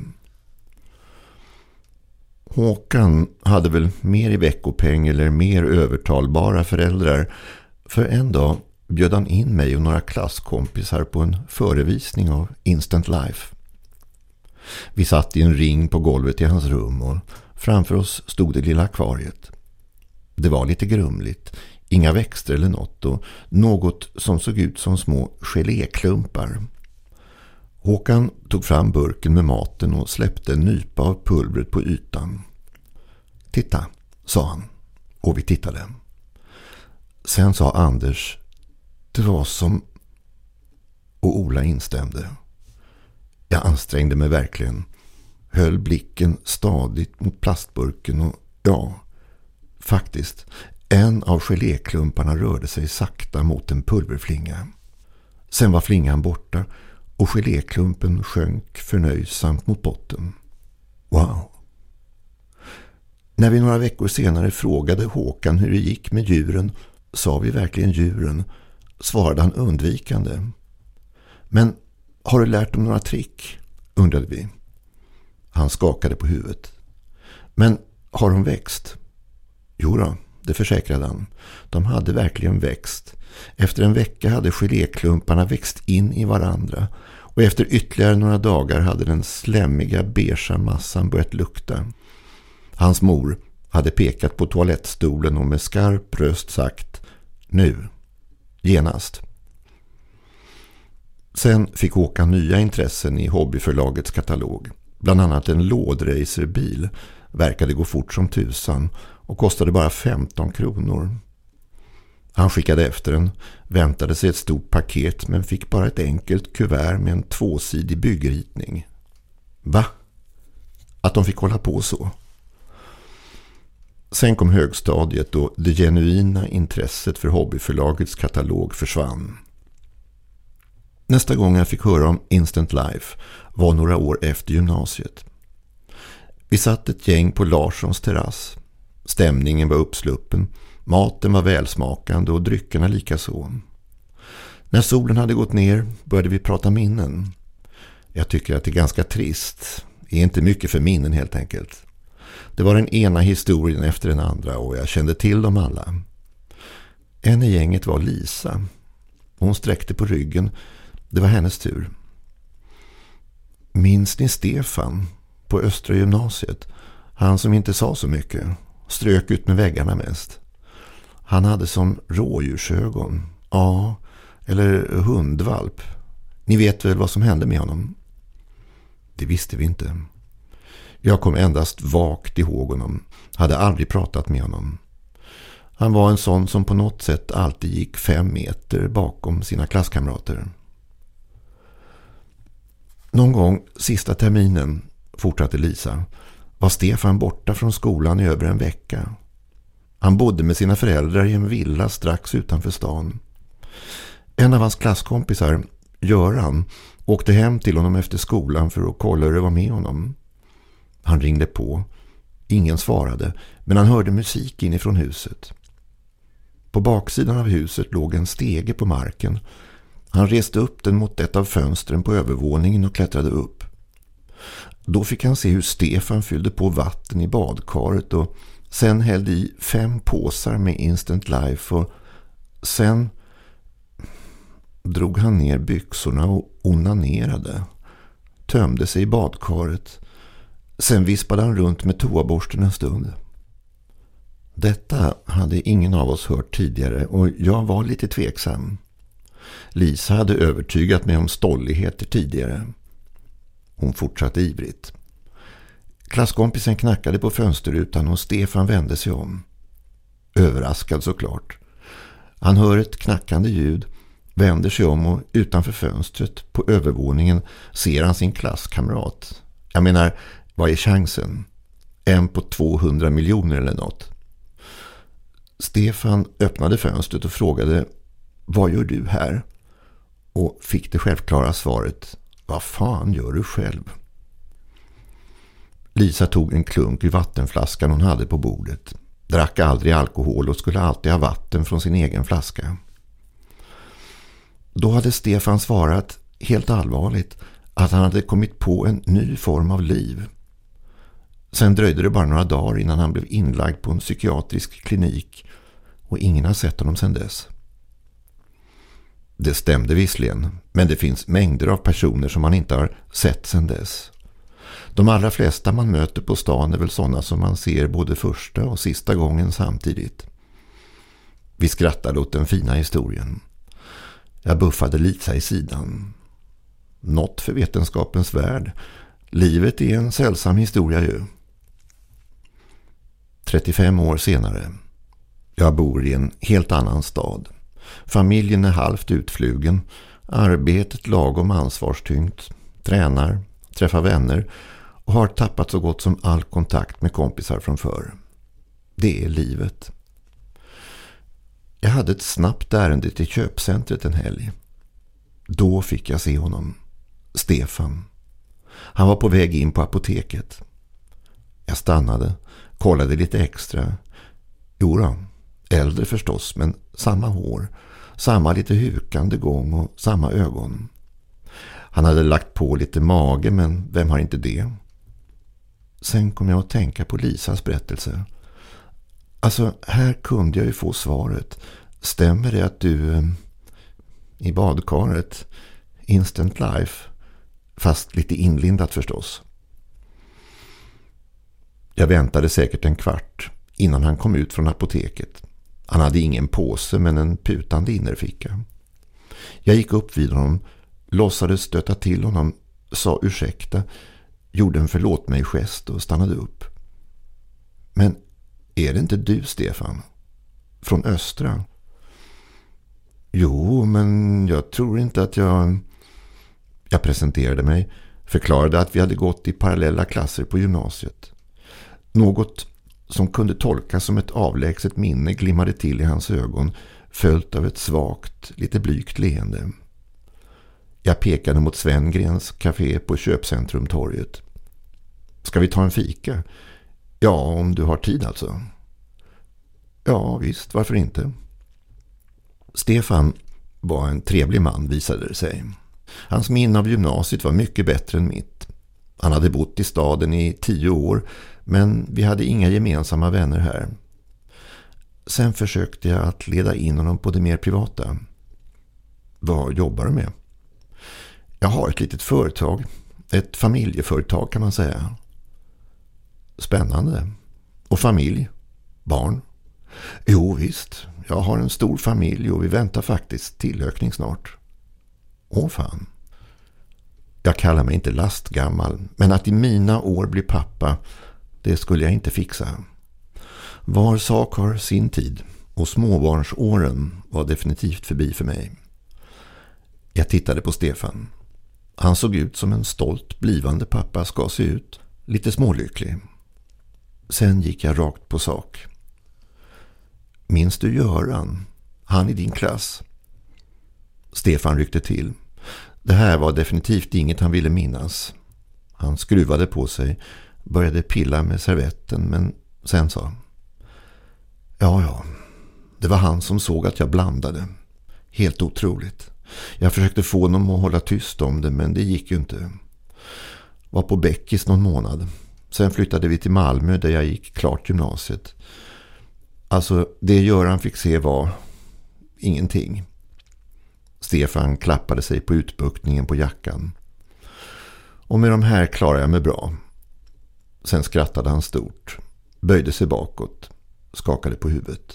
Håkan hade väl mer i veckopeng eller mer övertalbara föräldrar, för en dag bjöd han in mig och några klasskompisar på en förevisning av Instant Life. Vi satt i en ring på golvet i hans rum och framför oss stod det lilla akvariet. Det var lite grumligt, inga växter eller något och något som såg ut som små geléklumpar. Håkan tog fram burken med maten och släppte en nypa av pulvret på ytan. Titta, sa han, och vi tittade. Sen sa Anders, det var som... Och Ola instämde. Jag ansträngde mig verkligen. Höll blicken stadigt mot plastburken och ja, faktiskt, en av geléklumparna rörde sig sakta mot en pulverflinga. Sen var flingan borta och geléklumpen sjönk förnöjsamt mot botten. Wow! När vi några veckor senare frågade Håkan hur det gick med djuren, sa vi verkligen djuren, svarade han undvikande. Men har du lärt dem några trick? Undrade vi. Han skakade på huvudet. Men har de växt? Jo då, det försäkrade han. De hade verkligen växt. Efter en vecka hade geléklumparna växt in i varandra och efter ytterligare några dagar hade den slämmiga beige massan börjat lukta. Hans mor hade pekat på toalettstolen och med skarp röst sagt nu, genast. Sen fick Håkan nya intressen i hobbyförlagets katalog. Bland annat en lådracerbil verkade gå fort som tusan och kostade bara 15 kronor. Han skickade efter den, väntade sig ett stort paket men fick bara ett enkelt kuvert med en 2-sidig byggritning. Va? Att de fick hålla på så? Sen kom högstadiet och det genuina intresset för hobbyförlagets katalog försvann. Nästa gång jag fick höra om Instant Life var några år efter gymnasiet. Vi satt ett gäng på Larssons terrass. Stämningen var uppsluppen, maten var välsmakande och dryckerna lika så. När solen hade gått ner började vi prata minnen. Jag tycker att det är ganska trist. Det är inte mycket för minnen helt enkelt. Det var den ena historien efter den andra och jag kände till dem alla. En i gänget var Lisa. Hon sträckte på ryggen. Det var hennes tur. Minns ni Stefan på Östra gymnasiet? Han som inte sa så mycket. Strök ut med väggarna mest. Han hade som rådjursögon. Ja, eller hundvalp. Ni vet väl vad som hände med honom? Det visste vi inte. Jag kom endast vagt ihåg honom. Hade aldrig pratat med honom. Han var en sån som på något sätt alltid gick 5 meter bakom sina klasskamrater. Någon gång sista terminen, fortsatte Lisa, var Stefan borta från skolan i över en vecka. Han bodde med sina föräldrar i en villa strax utanför stan. En av hans klasskompisar, Göran, åkte hem till honom efter skolan för att kolla hur det var med honom. Han ringde på. Ingen svarade, men han hörde musik inifrån huset. På baksidan av huset låg en stege på marken. Han reste upp den mot ett av fönstren på övervåningen och klättrade upp. Då fick han se hur Stefan fyllde på vatten i badkaret och sen hällde i 5 påsar med Instant Life och sen drog han ner byxorna och onanerade. Tömde sig i badkaret. Sen vispade han runt med toaborsten en stund. Detta hade ingen av oss hört tidigare och jag var lite tveksam. Lisa hade övertygat mig om stolligheter tidigare. Hon fortsatte ivrigt. Klasskompisen knackade på fönsterrutan och Stefan vände sig om. Överraskad såklart. Han hör ett knackande ljud, vänder sig om och utanför fönstret på övervåningen ser han sin klasskamrat. Jag menar, vad är chansen? En på 200 miljoner eller något. Stefan öppnade fönstret och frågade: vad gör du här? Och fick det självklara svaret: vad fan gör du själv? Lisa tog en klunk ur vattenflaskan hon hade på bordet. Drack aldrig alkohol och skulle alltid ha vatten från sin egen flaska. Då hade Stefan svarat helt allvarligt att han hade kommit på en ny form av liv. Sen dröjde det bara några dagar innan han blev inlagd på en psykiatrisk klinik och ingen har sett honom sedan dess. Det stämde visserligen, men det finns mängder av personer som man inte har sett sedan dess. De allra flesta man möter på stan är väl sådana som man ser både första och sista gången samtidigt. Vi skrattade åt den fina historien. Jag buffade Lisa i sidan. Något för vetenskapens värld. Livet är en sällsam historia ju. 35 år senare. Jag bor i en helt annan stad. Familjen är halvt utflugen. Arbetet lagom ansvarstyngt. Tränar, träffar vänner och har tappat så gott som all kontakt med kompisar från förr. Det är livet. Jag hade ett snabbt ärende till köpcentret en helg. Då fick jag se honom. Stefan. Han var på väg in på apoteket. Jag stannade, kollade lite extra. Jodå, äldre förstås, men samma hår, samma lite hukande gång och samma ögon. Han hade lagt på lite mage, men vem har inte det? Sen kom jag att tänka på Lisas berättelse. Alltså, här kunde jag ju få svaret. Stämmer det att du i badkaret, instant life, fast lite inlindat förstås? Jag väntade säkert en kvart innan han kom ut från apoteket. Han hade ingen påse men en putande innerficka. Jag gick upp vid honom, låtsades stöta till honom, sa ursäkta, gjorde en förlåt mig-gest och stannade upp. Men är det inte du, Stefan? Från Östra? Jo, men jag tror inte att jag... Jag presenterade mig, förklarade att vi hade gått i parallella klasser på gymnasiet. Något som kunde tolkas som ett avlägset minne glimmade till i hans ögon, följt av ett svagt, lite blygt leende. Jag pekade mot Svengrens café på Köpcentrumtorget. Ska vi ta en fika? Ja, om du har tid alltså. Ja, visst, varför inte? Stefan var en trevlig man, visade det sig. Hans minne av gymnasiet var mycket bättre än mitt. Han hade bott i staden i 10 år, men vi hade inga gemensamma vänner här. Sen försökte jag att leda in honom på det mer privata. Vad jobbar du med? Jag har ett litet företag. Ett familjeföretag kan man säga. Spännande. Och familj? Barn? Jo visst, jag har en stor familj och vi väntar faktiskt tillökning snart. Åh fan. Jag kallar mig inte lastgammal, men att i mina år bli pappa, det skulle jag inte fixa. Var sak har sin tid och småbarnsåren var definitivt förbi för mig. Jag tittade på Stefan. Han såg ut som en stolt blivande pappa ska se ut, lite smålycklig. Sen gick jag rakt på sak. Minns du Göran? Han i din klass? Stefan ryckte till. Det här var definitivt inget han ville minnas. Han skruvade på sig, började pilla med servetten, men sen sa: Ja, det var han som såg att jag blandade. Helt otroligt. Jag försökte få honom att hålla tyst om det, men det gick ju inte. Var på Bäckis någon månad. Sen flyttade vi till Malmö där jag gick klart gymnasiet. Alltså, det Göran fick se var ingenting. Stefan klappade sig på utbuktningen på jackan. Och med de här klarar jag mig bra. Sen skrattade han stort, böjde sig bakåt, skakade på huvudet.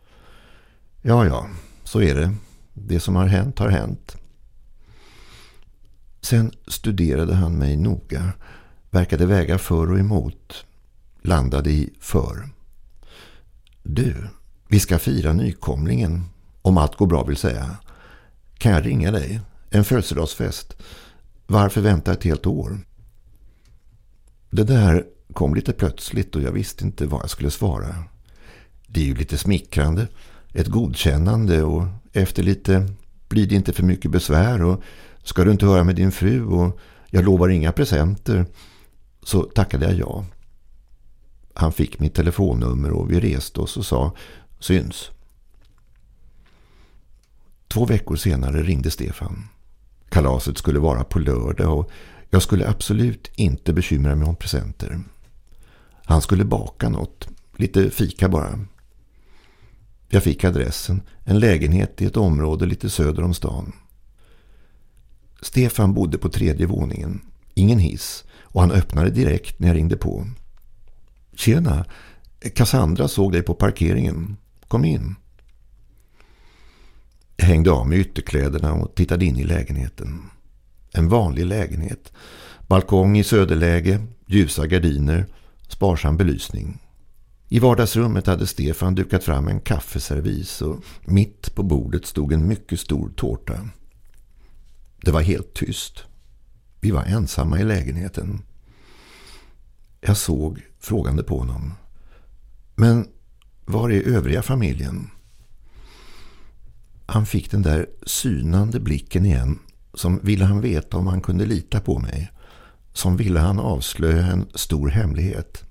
Ja, så är det. Det som har hänt har hänt. Sen studerade han mig noga. verkade väga för och emot, landade i för. Du, vi ska fira nykomlingen, om allt går bra vill säga. Kan jag ringa dig? En födelsedagsfest. Varför vänta ett helt år? Det där kom lite plötsligt och jag visste inte vad jag skulle svara. Det är ju lite smickrande, ett godkännande, och efter lite blir det inte för mycket besvär, och ska du inte höra med din fru och jag lovar inga presenter, så tackade jag ja. Han fick mitt telefonnummer och vi reste oss och sa syns. 2 veckor senare ringde Stefan. Kalaset skulle vara på lördag och jag skulle absolut inte bekymra mig om presenter. Han skulle baka något, lite fika bara. Jag fick adressen, en lägenhet i ett område lite söder om stan. Stefan bodde på 3:e våningen, ingen hiss, och han öppnade direkt när jag ringde på. Tjena, Cassandra såg dig på parkeringen. Kom in. Jag hängde av med ytterkläderna och tittade in i lägenheten. En vanlig lägenhet. Balkong i söderläge, ljusa gardiner, sparsam belysning. I vardagsrummet hade Stefan dukat fram en kaffeservis och mitt på bordet stod en mycket stor tårta. Det var helt tyst. Vi var ensamma i lägenheten. Jag såg frågande på honom. Men var är övriga familjen? Han fick den där synande blicken igen, som ville han veta om han kunde lita på mig. Som ville han avslöja en stor hemlighet.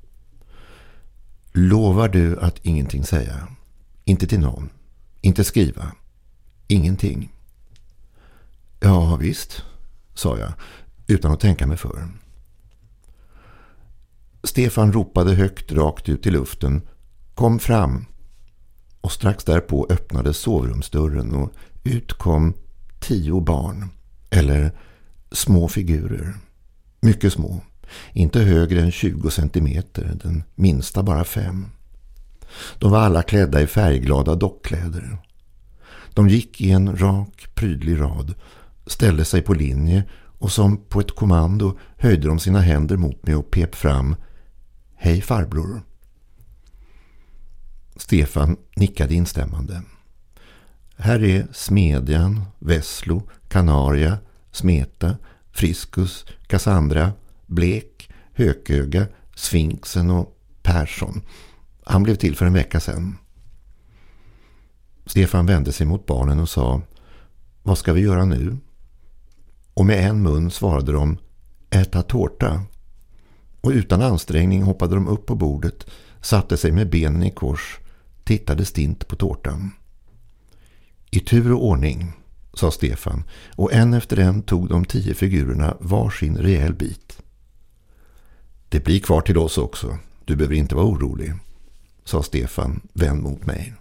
Lovar du att ingenting säga? Inte till någon? Inte skriva? Ingenting? Ja visst, sa jag, utan att tänka mig för. Stefan ropade högt rakt ut i luften. Kom fram. Och strax därpå öppnades sovrumsdörren och ut kom 10 barn. Eller små figurer. Mycket små. Inte högre än 20 centimeter. Den minsta bara 5. De var alla klädda i färgglada dockkläder. De gick i en rak, prydlig rad. Ställde sig på linje och som på ett kommando höjde de sina händer mot mig och pep fram. Hej farbror. Stefan nickade instämmande. Här är Smedjan, Vässlo, Kanaria, Smeta, Friskus, Cassandra, Blek, Hököga, Sfinxen och Persson. Han blev till för en vecka sedan. Stefan vände sig mot barnen och sa: vad ska vi göra nu? Och med en mun svarade de: äta tårta. Och utan ansträngning hoppade de upp på bordet, satte sig med benen i kors, tittade stint på tårtan. I tur och ordning, sa Stefan, och en efter en tog de 10 figurerna var sin rejäl bit. Det blir kvar till oss också, du behöver inte vara orolig, sa Stefan, vänd mot mig.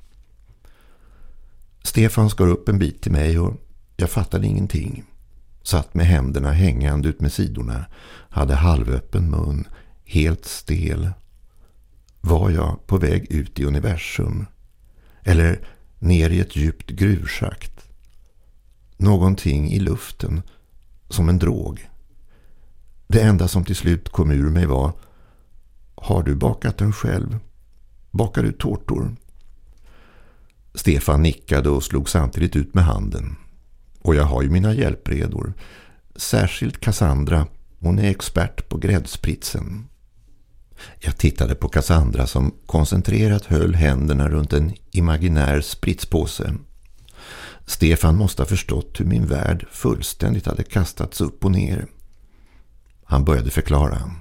Stefan skar upp en bit till mig och jag fattade ingenting. Satt med händerna hängande ut med sidorna, hade halvöppen mun, helt stel. Var jag på väg ut i universum? Eller ner i ett djupt gruvschakt? Någonting i luften, som en drog. Det enda som till slut kom ur mig var: har du bakat den själv? Bakar du tårtor? Stefan nickade och slog samtidigt ut med handen. Och jag har ju mina hjälpredor. Särskilt Cassandra, hon är expert på gräddspritsen. Jag tittade på Cassandra som koncentrerat höll händerna runt en imaginär spritspåse. Stefan måste ha förstått hur min värld fullständigt hade kastats upp och ner. Han började förklara.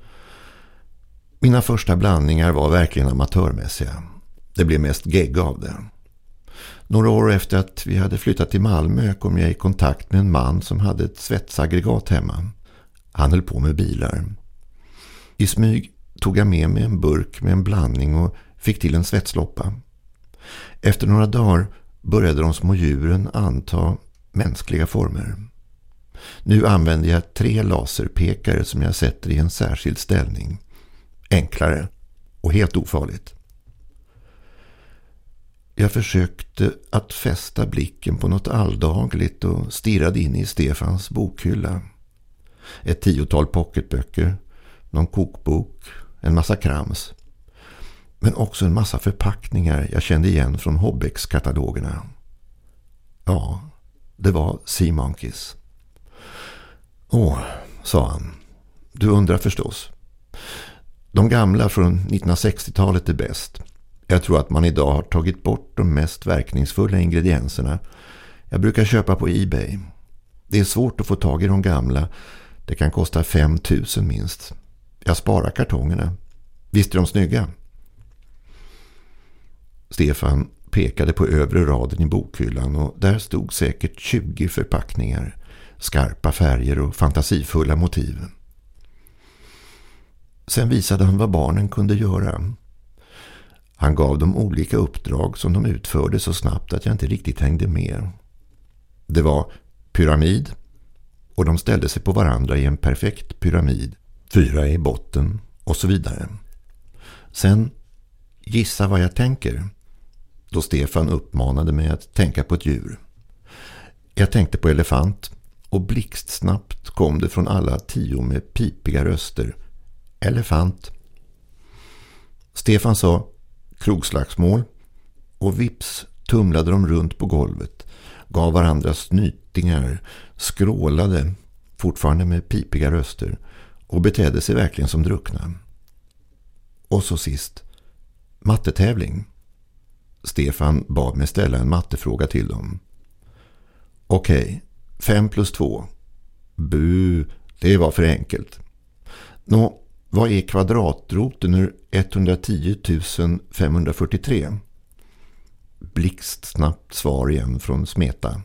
Mina första blandningar var verkligen amatörmässiga. Det blev mest gegg av det. Några år efter att vi hade flyttat till Malmö kom jag i kontakt med en man som hade ett svetsaggregat hemma. Han höll på med bilar. I smyg tog jag med mig en burk med en blandning och fick till en svetsloppa. Efter några dagar började de små djuren anta mänskliga former. Nu använder jag 3 laserpekare som jag sätter i en särskild ställning. Enklare och helt ofarligt. Jag försökte att fästa blicken på något alldagligt och stirrade in i Stefans bokhylla. Ett 10-tal pocketböcker, någon kokbok, en massa krams. Men också en massa förpackningar jag kände igen från Hobbex-katalogerna. Ja, det var Sea Monkeys. Åh, sa han. Du undrar förstås. De gamla från 1960-talet är bäst. Jag tror att man idag har tagit bort de mest verkningsfulla ingredienserna. Jag brukar köpa på eBay. Det är svårt att få tag i de gamla. Det kan kosta 5 000 minst. Jag sparar kartongerna. Visst är de snygga? Stefan pekade på övre raden i bokhyllan och där stod säkert 20 förpackningar. Skarpa färger och fantasifulla motiv. Sen visade han vad barnen kunde göra. Han gav dem olika uppdrag som de utförde så snabbt att jag inte riktigt hängde med. Det var pyramid och de ställde sig på varandra i en perfekt pyramid. 4 i botten och så vidare. Sen gissa vad jag tänker. Då Stefan uppmanade mig att tänka på ett djur. Jag tänkte på elefant och blixtsnabbt kom det från alla 10 med pipiga röster. Elefant. Stefan sa krogslagsmål och vips tumlade de runt på golvet, gav varandra snytingar, skrålade, fortfarande med pipiga röster och betedde sig verkligen som druckna. Och så sist, mattetävling. Stefan bad mig ställa en mattefråga till dem. Okej, 5 + 2. Bu, det var för enkelt. Nå, vad är kvadratroten ur 110 543? Blixtsnabbt svar igen från Smeta.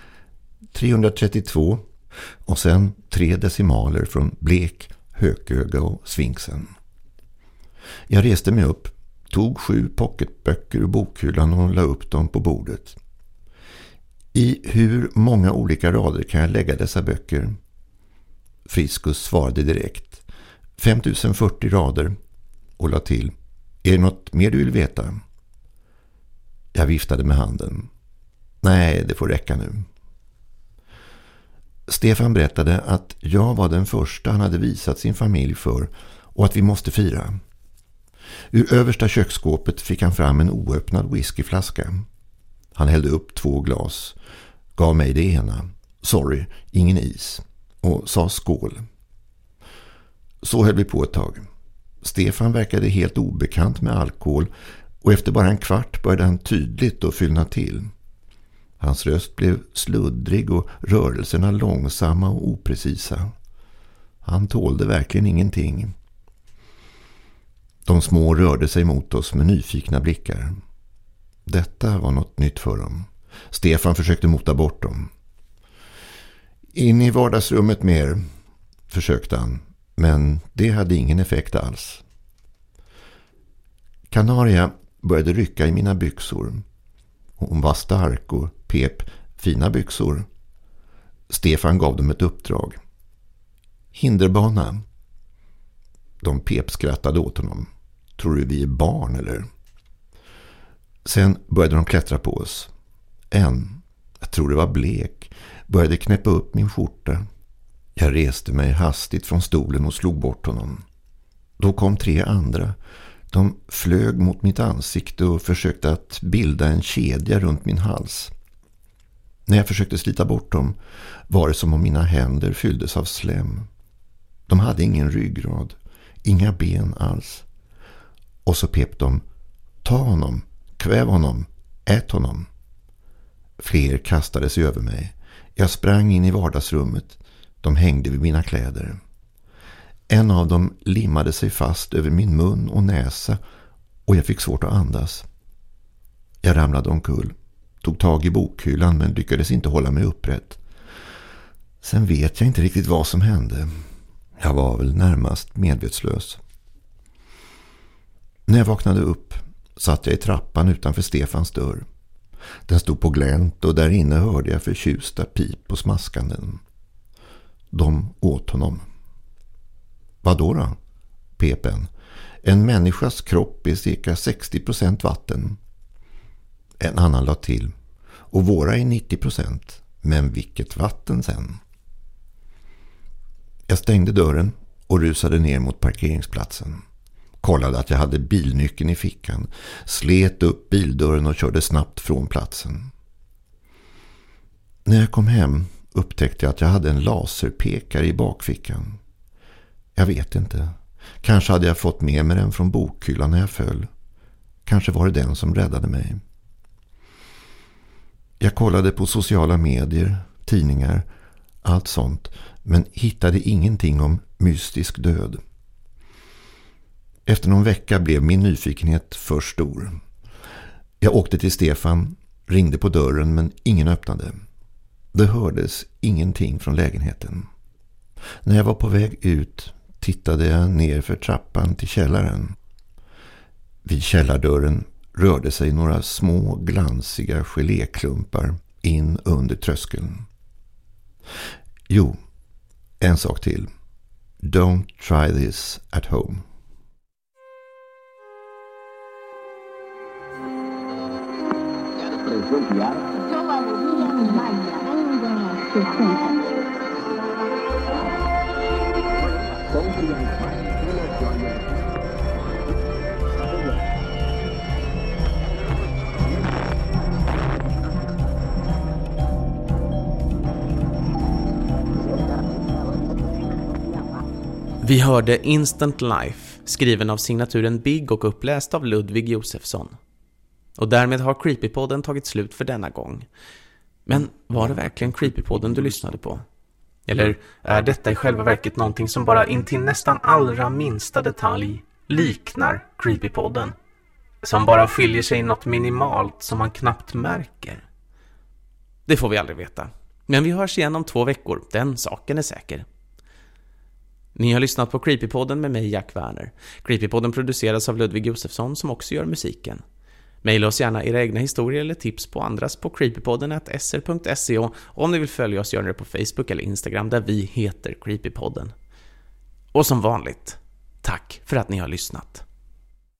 332 och sen 3 decimaler från Blek, Hököga och Sfinxen. Jag reste mig upp, tog 7 pocketböcker ur bokhyllan och la upp dem på bordet. I hur många olika rader kan jag lägga dessa böcker? Friskus svarade direkt. 5040 rader och la till. Är det något mer du vill veta? Jag viftade med handen. Nej, det får räcka nu. Stefan berättade att jag var den första han hade visat sin familj för och att vi måste fira. Ur översta köksskåpet fick han fram en oöppnad whiskyflaska. Han hällde upp 2 glas, gav mig det ena. Sorry, ingen is. Och sa skål. Så höll vi på ett tag. Stefan verkade helt obekant med alkohol och efter bara en kvart började han tydligt att fyllna till. Hans röst blev sluddrig och rörelserna långsamma och oprecisa. Han tålde verkligen ingenting. De små rörde sig mot oss med nyfikna blickar. Detta var något nytt för dem. Stefan försökte mota bort dem. In i vardagsrummet mer, försökte han. Men det hade ingen effekt alls. Kanaria började rycka i mina byxor. Hon var stark och pep fina byxor. Stefan gav dem ett uppdrag. Hinderbana. De pepskrattade åt honom. Tror du vi är barn eller? Sen började de klättra på oss. En, jag tror det var Blek, började knäppa upp min skjorta. Jag reste mig hastigt från stolen och slog bort honom. Då kom 3 andra. De flög mot mitt ansikte och försökte att bilda en kedja runt min hals. När jag försökte slita bort dem var det som om mina händer fylldes av slem. De hade ingen ryggrad, inga ben alls. Och så pep de, ta honom, kväv honom, ät honom. Fler kastade sig över mig. Jag sprang in i vardagsrummet. De hängde vid mina kläder. En av dem limmade sig fast över min mun och näsa och jag fick svårt att andas. Jag ramlade omkull, tog tag i bokhyllan men lyckades inte hålla mig upprätt. Sen vet jag inte riktigt vad som hände. Jag var väl närmast medvetslös. När jag vaknade upp satt jag i trappan utanför Stefans dörr. Den stod på glänt och där inne hörde jag förtjusta pip och smaskanden. De åt honom. Vad då? Pepen. En människas kropp är cirka 60% vatten. En annan la till. Och våra är 90%. Men vilket vatten sen? Jag stängde dörren och rusade ner mot parkeringsplatsen. Kollade att jag hade bilnyckeln i fickan, slet upp bildörren och körde snabbt från platsen. När jag kom hem upptäckte jag att jag hade en laserpekare i bakfickan. Jag vet inte. Kanske hade jag fått med mig den från bokhyllan när jag föll. Kanske var det den som räddade mig. Jag kollade på sociala medier, tidningar, allt sånt, men hittade ingenting om mystisk död. Efter någon vecka blev min nyfikenhet för stor. Jag åkte till Stefan, ringde på dörren men ingen öppnade. Det hördes ingenting från lägenheten. När jag var på väg ut tittade jag ner för trappan till källaren. Vid källardörren rörde sig några små glansiga geléklumpar in under tröskeln. Jo, en sak till. Don't try this at home. Vi hörde Instant Life, skriven av signaturen Big och uppläst av Ludvig Josefsson. Och därmed har Creepypodden tagit slut för denna gång. Men var det verkligen Creepypodden du lyssnade på? Eller är detta i själva verket någonting som bara intill nästan allra minsta detalj liknar Creepypodden? Som bara skiljer sig något minimalt som man knappt märker? Det får vi aldrig veta. Men vi hörs igen om 2 veckor, den saken är säker. Ni har lyssnat på Creepypodden med mig, Jack Werner. Creepypodden produceras av Ludvig Josefsson som också gör musiken. Maila oss gärna era egna historier eller tips på andras på creepypodden@sr.se och om ni vill följa oss gör ni det på Facebook eller Instagram där vi heter Creepypodden. Och som vanligt, tack för att ni har lyssnat.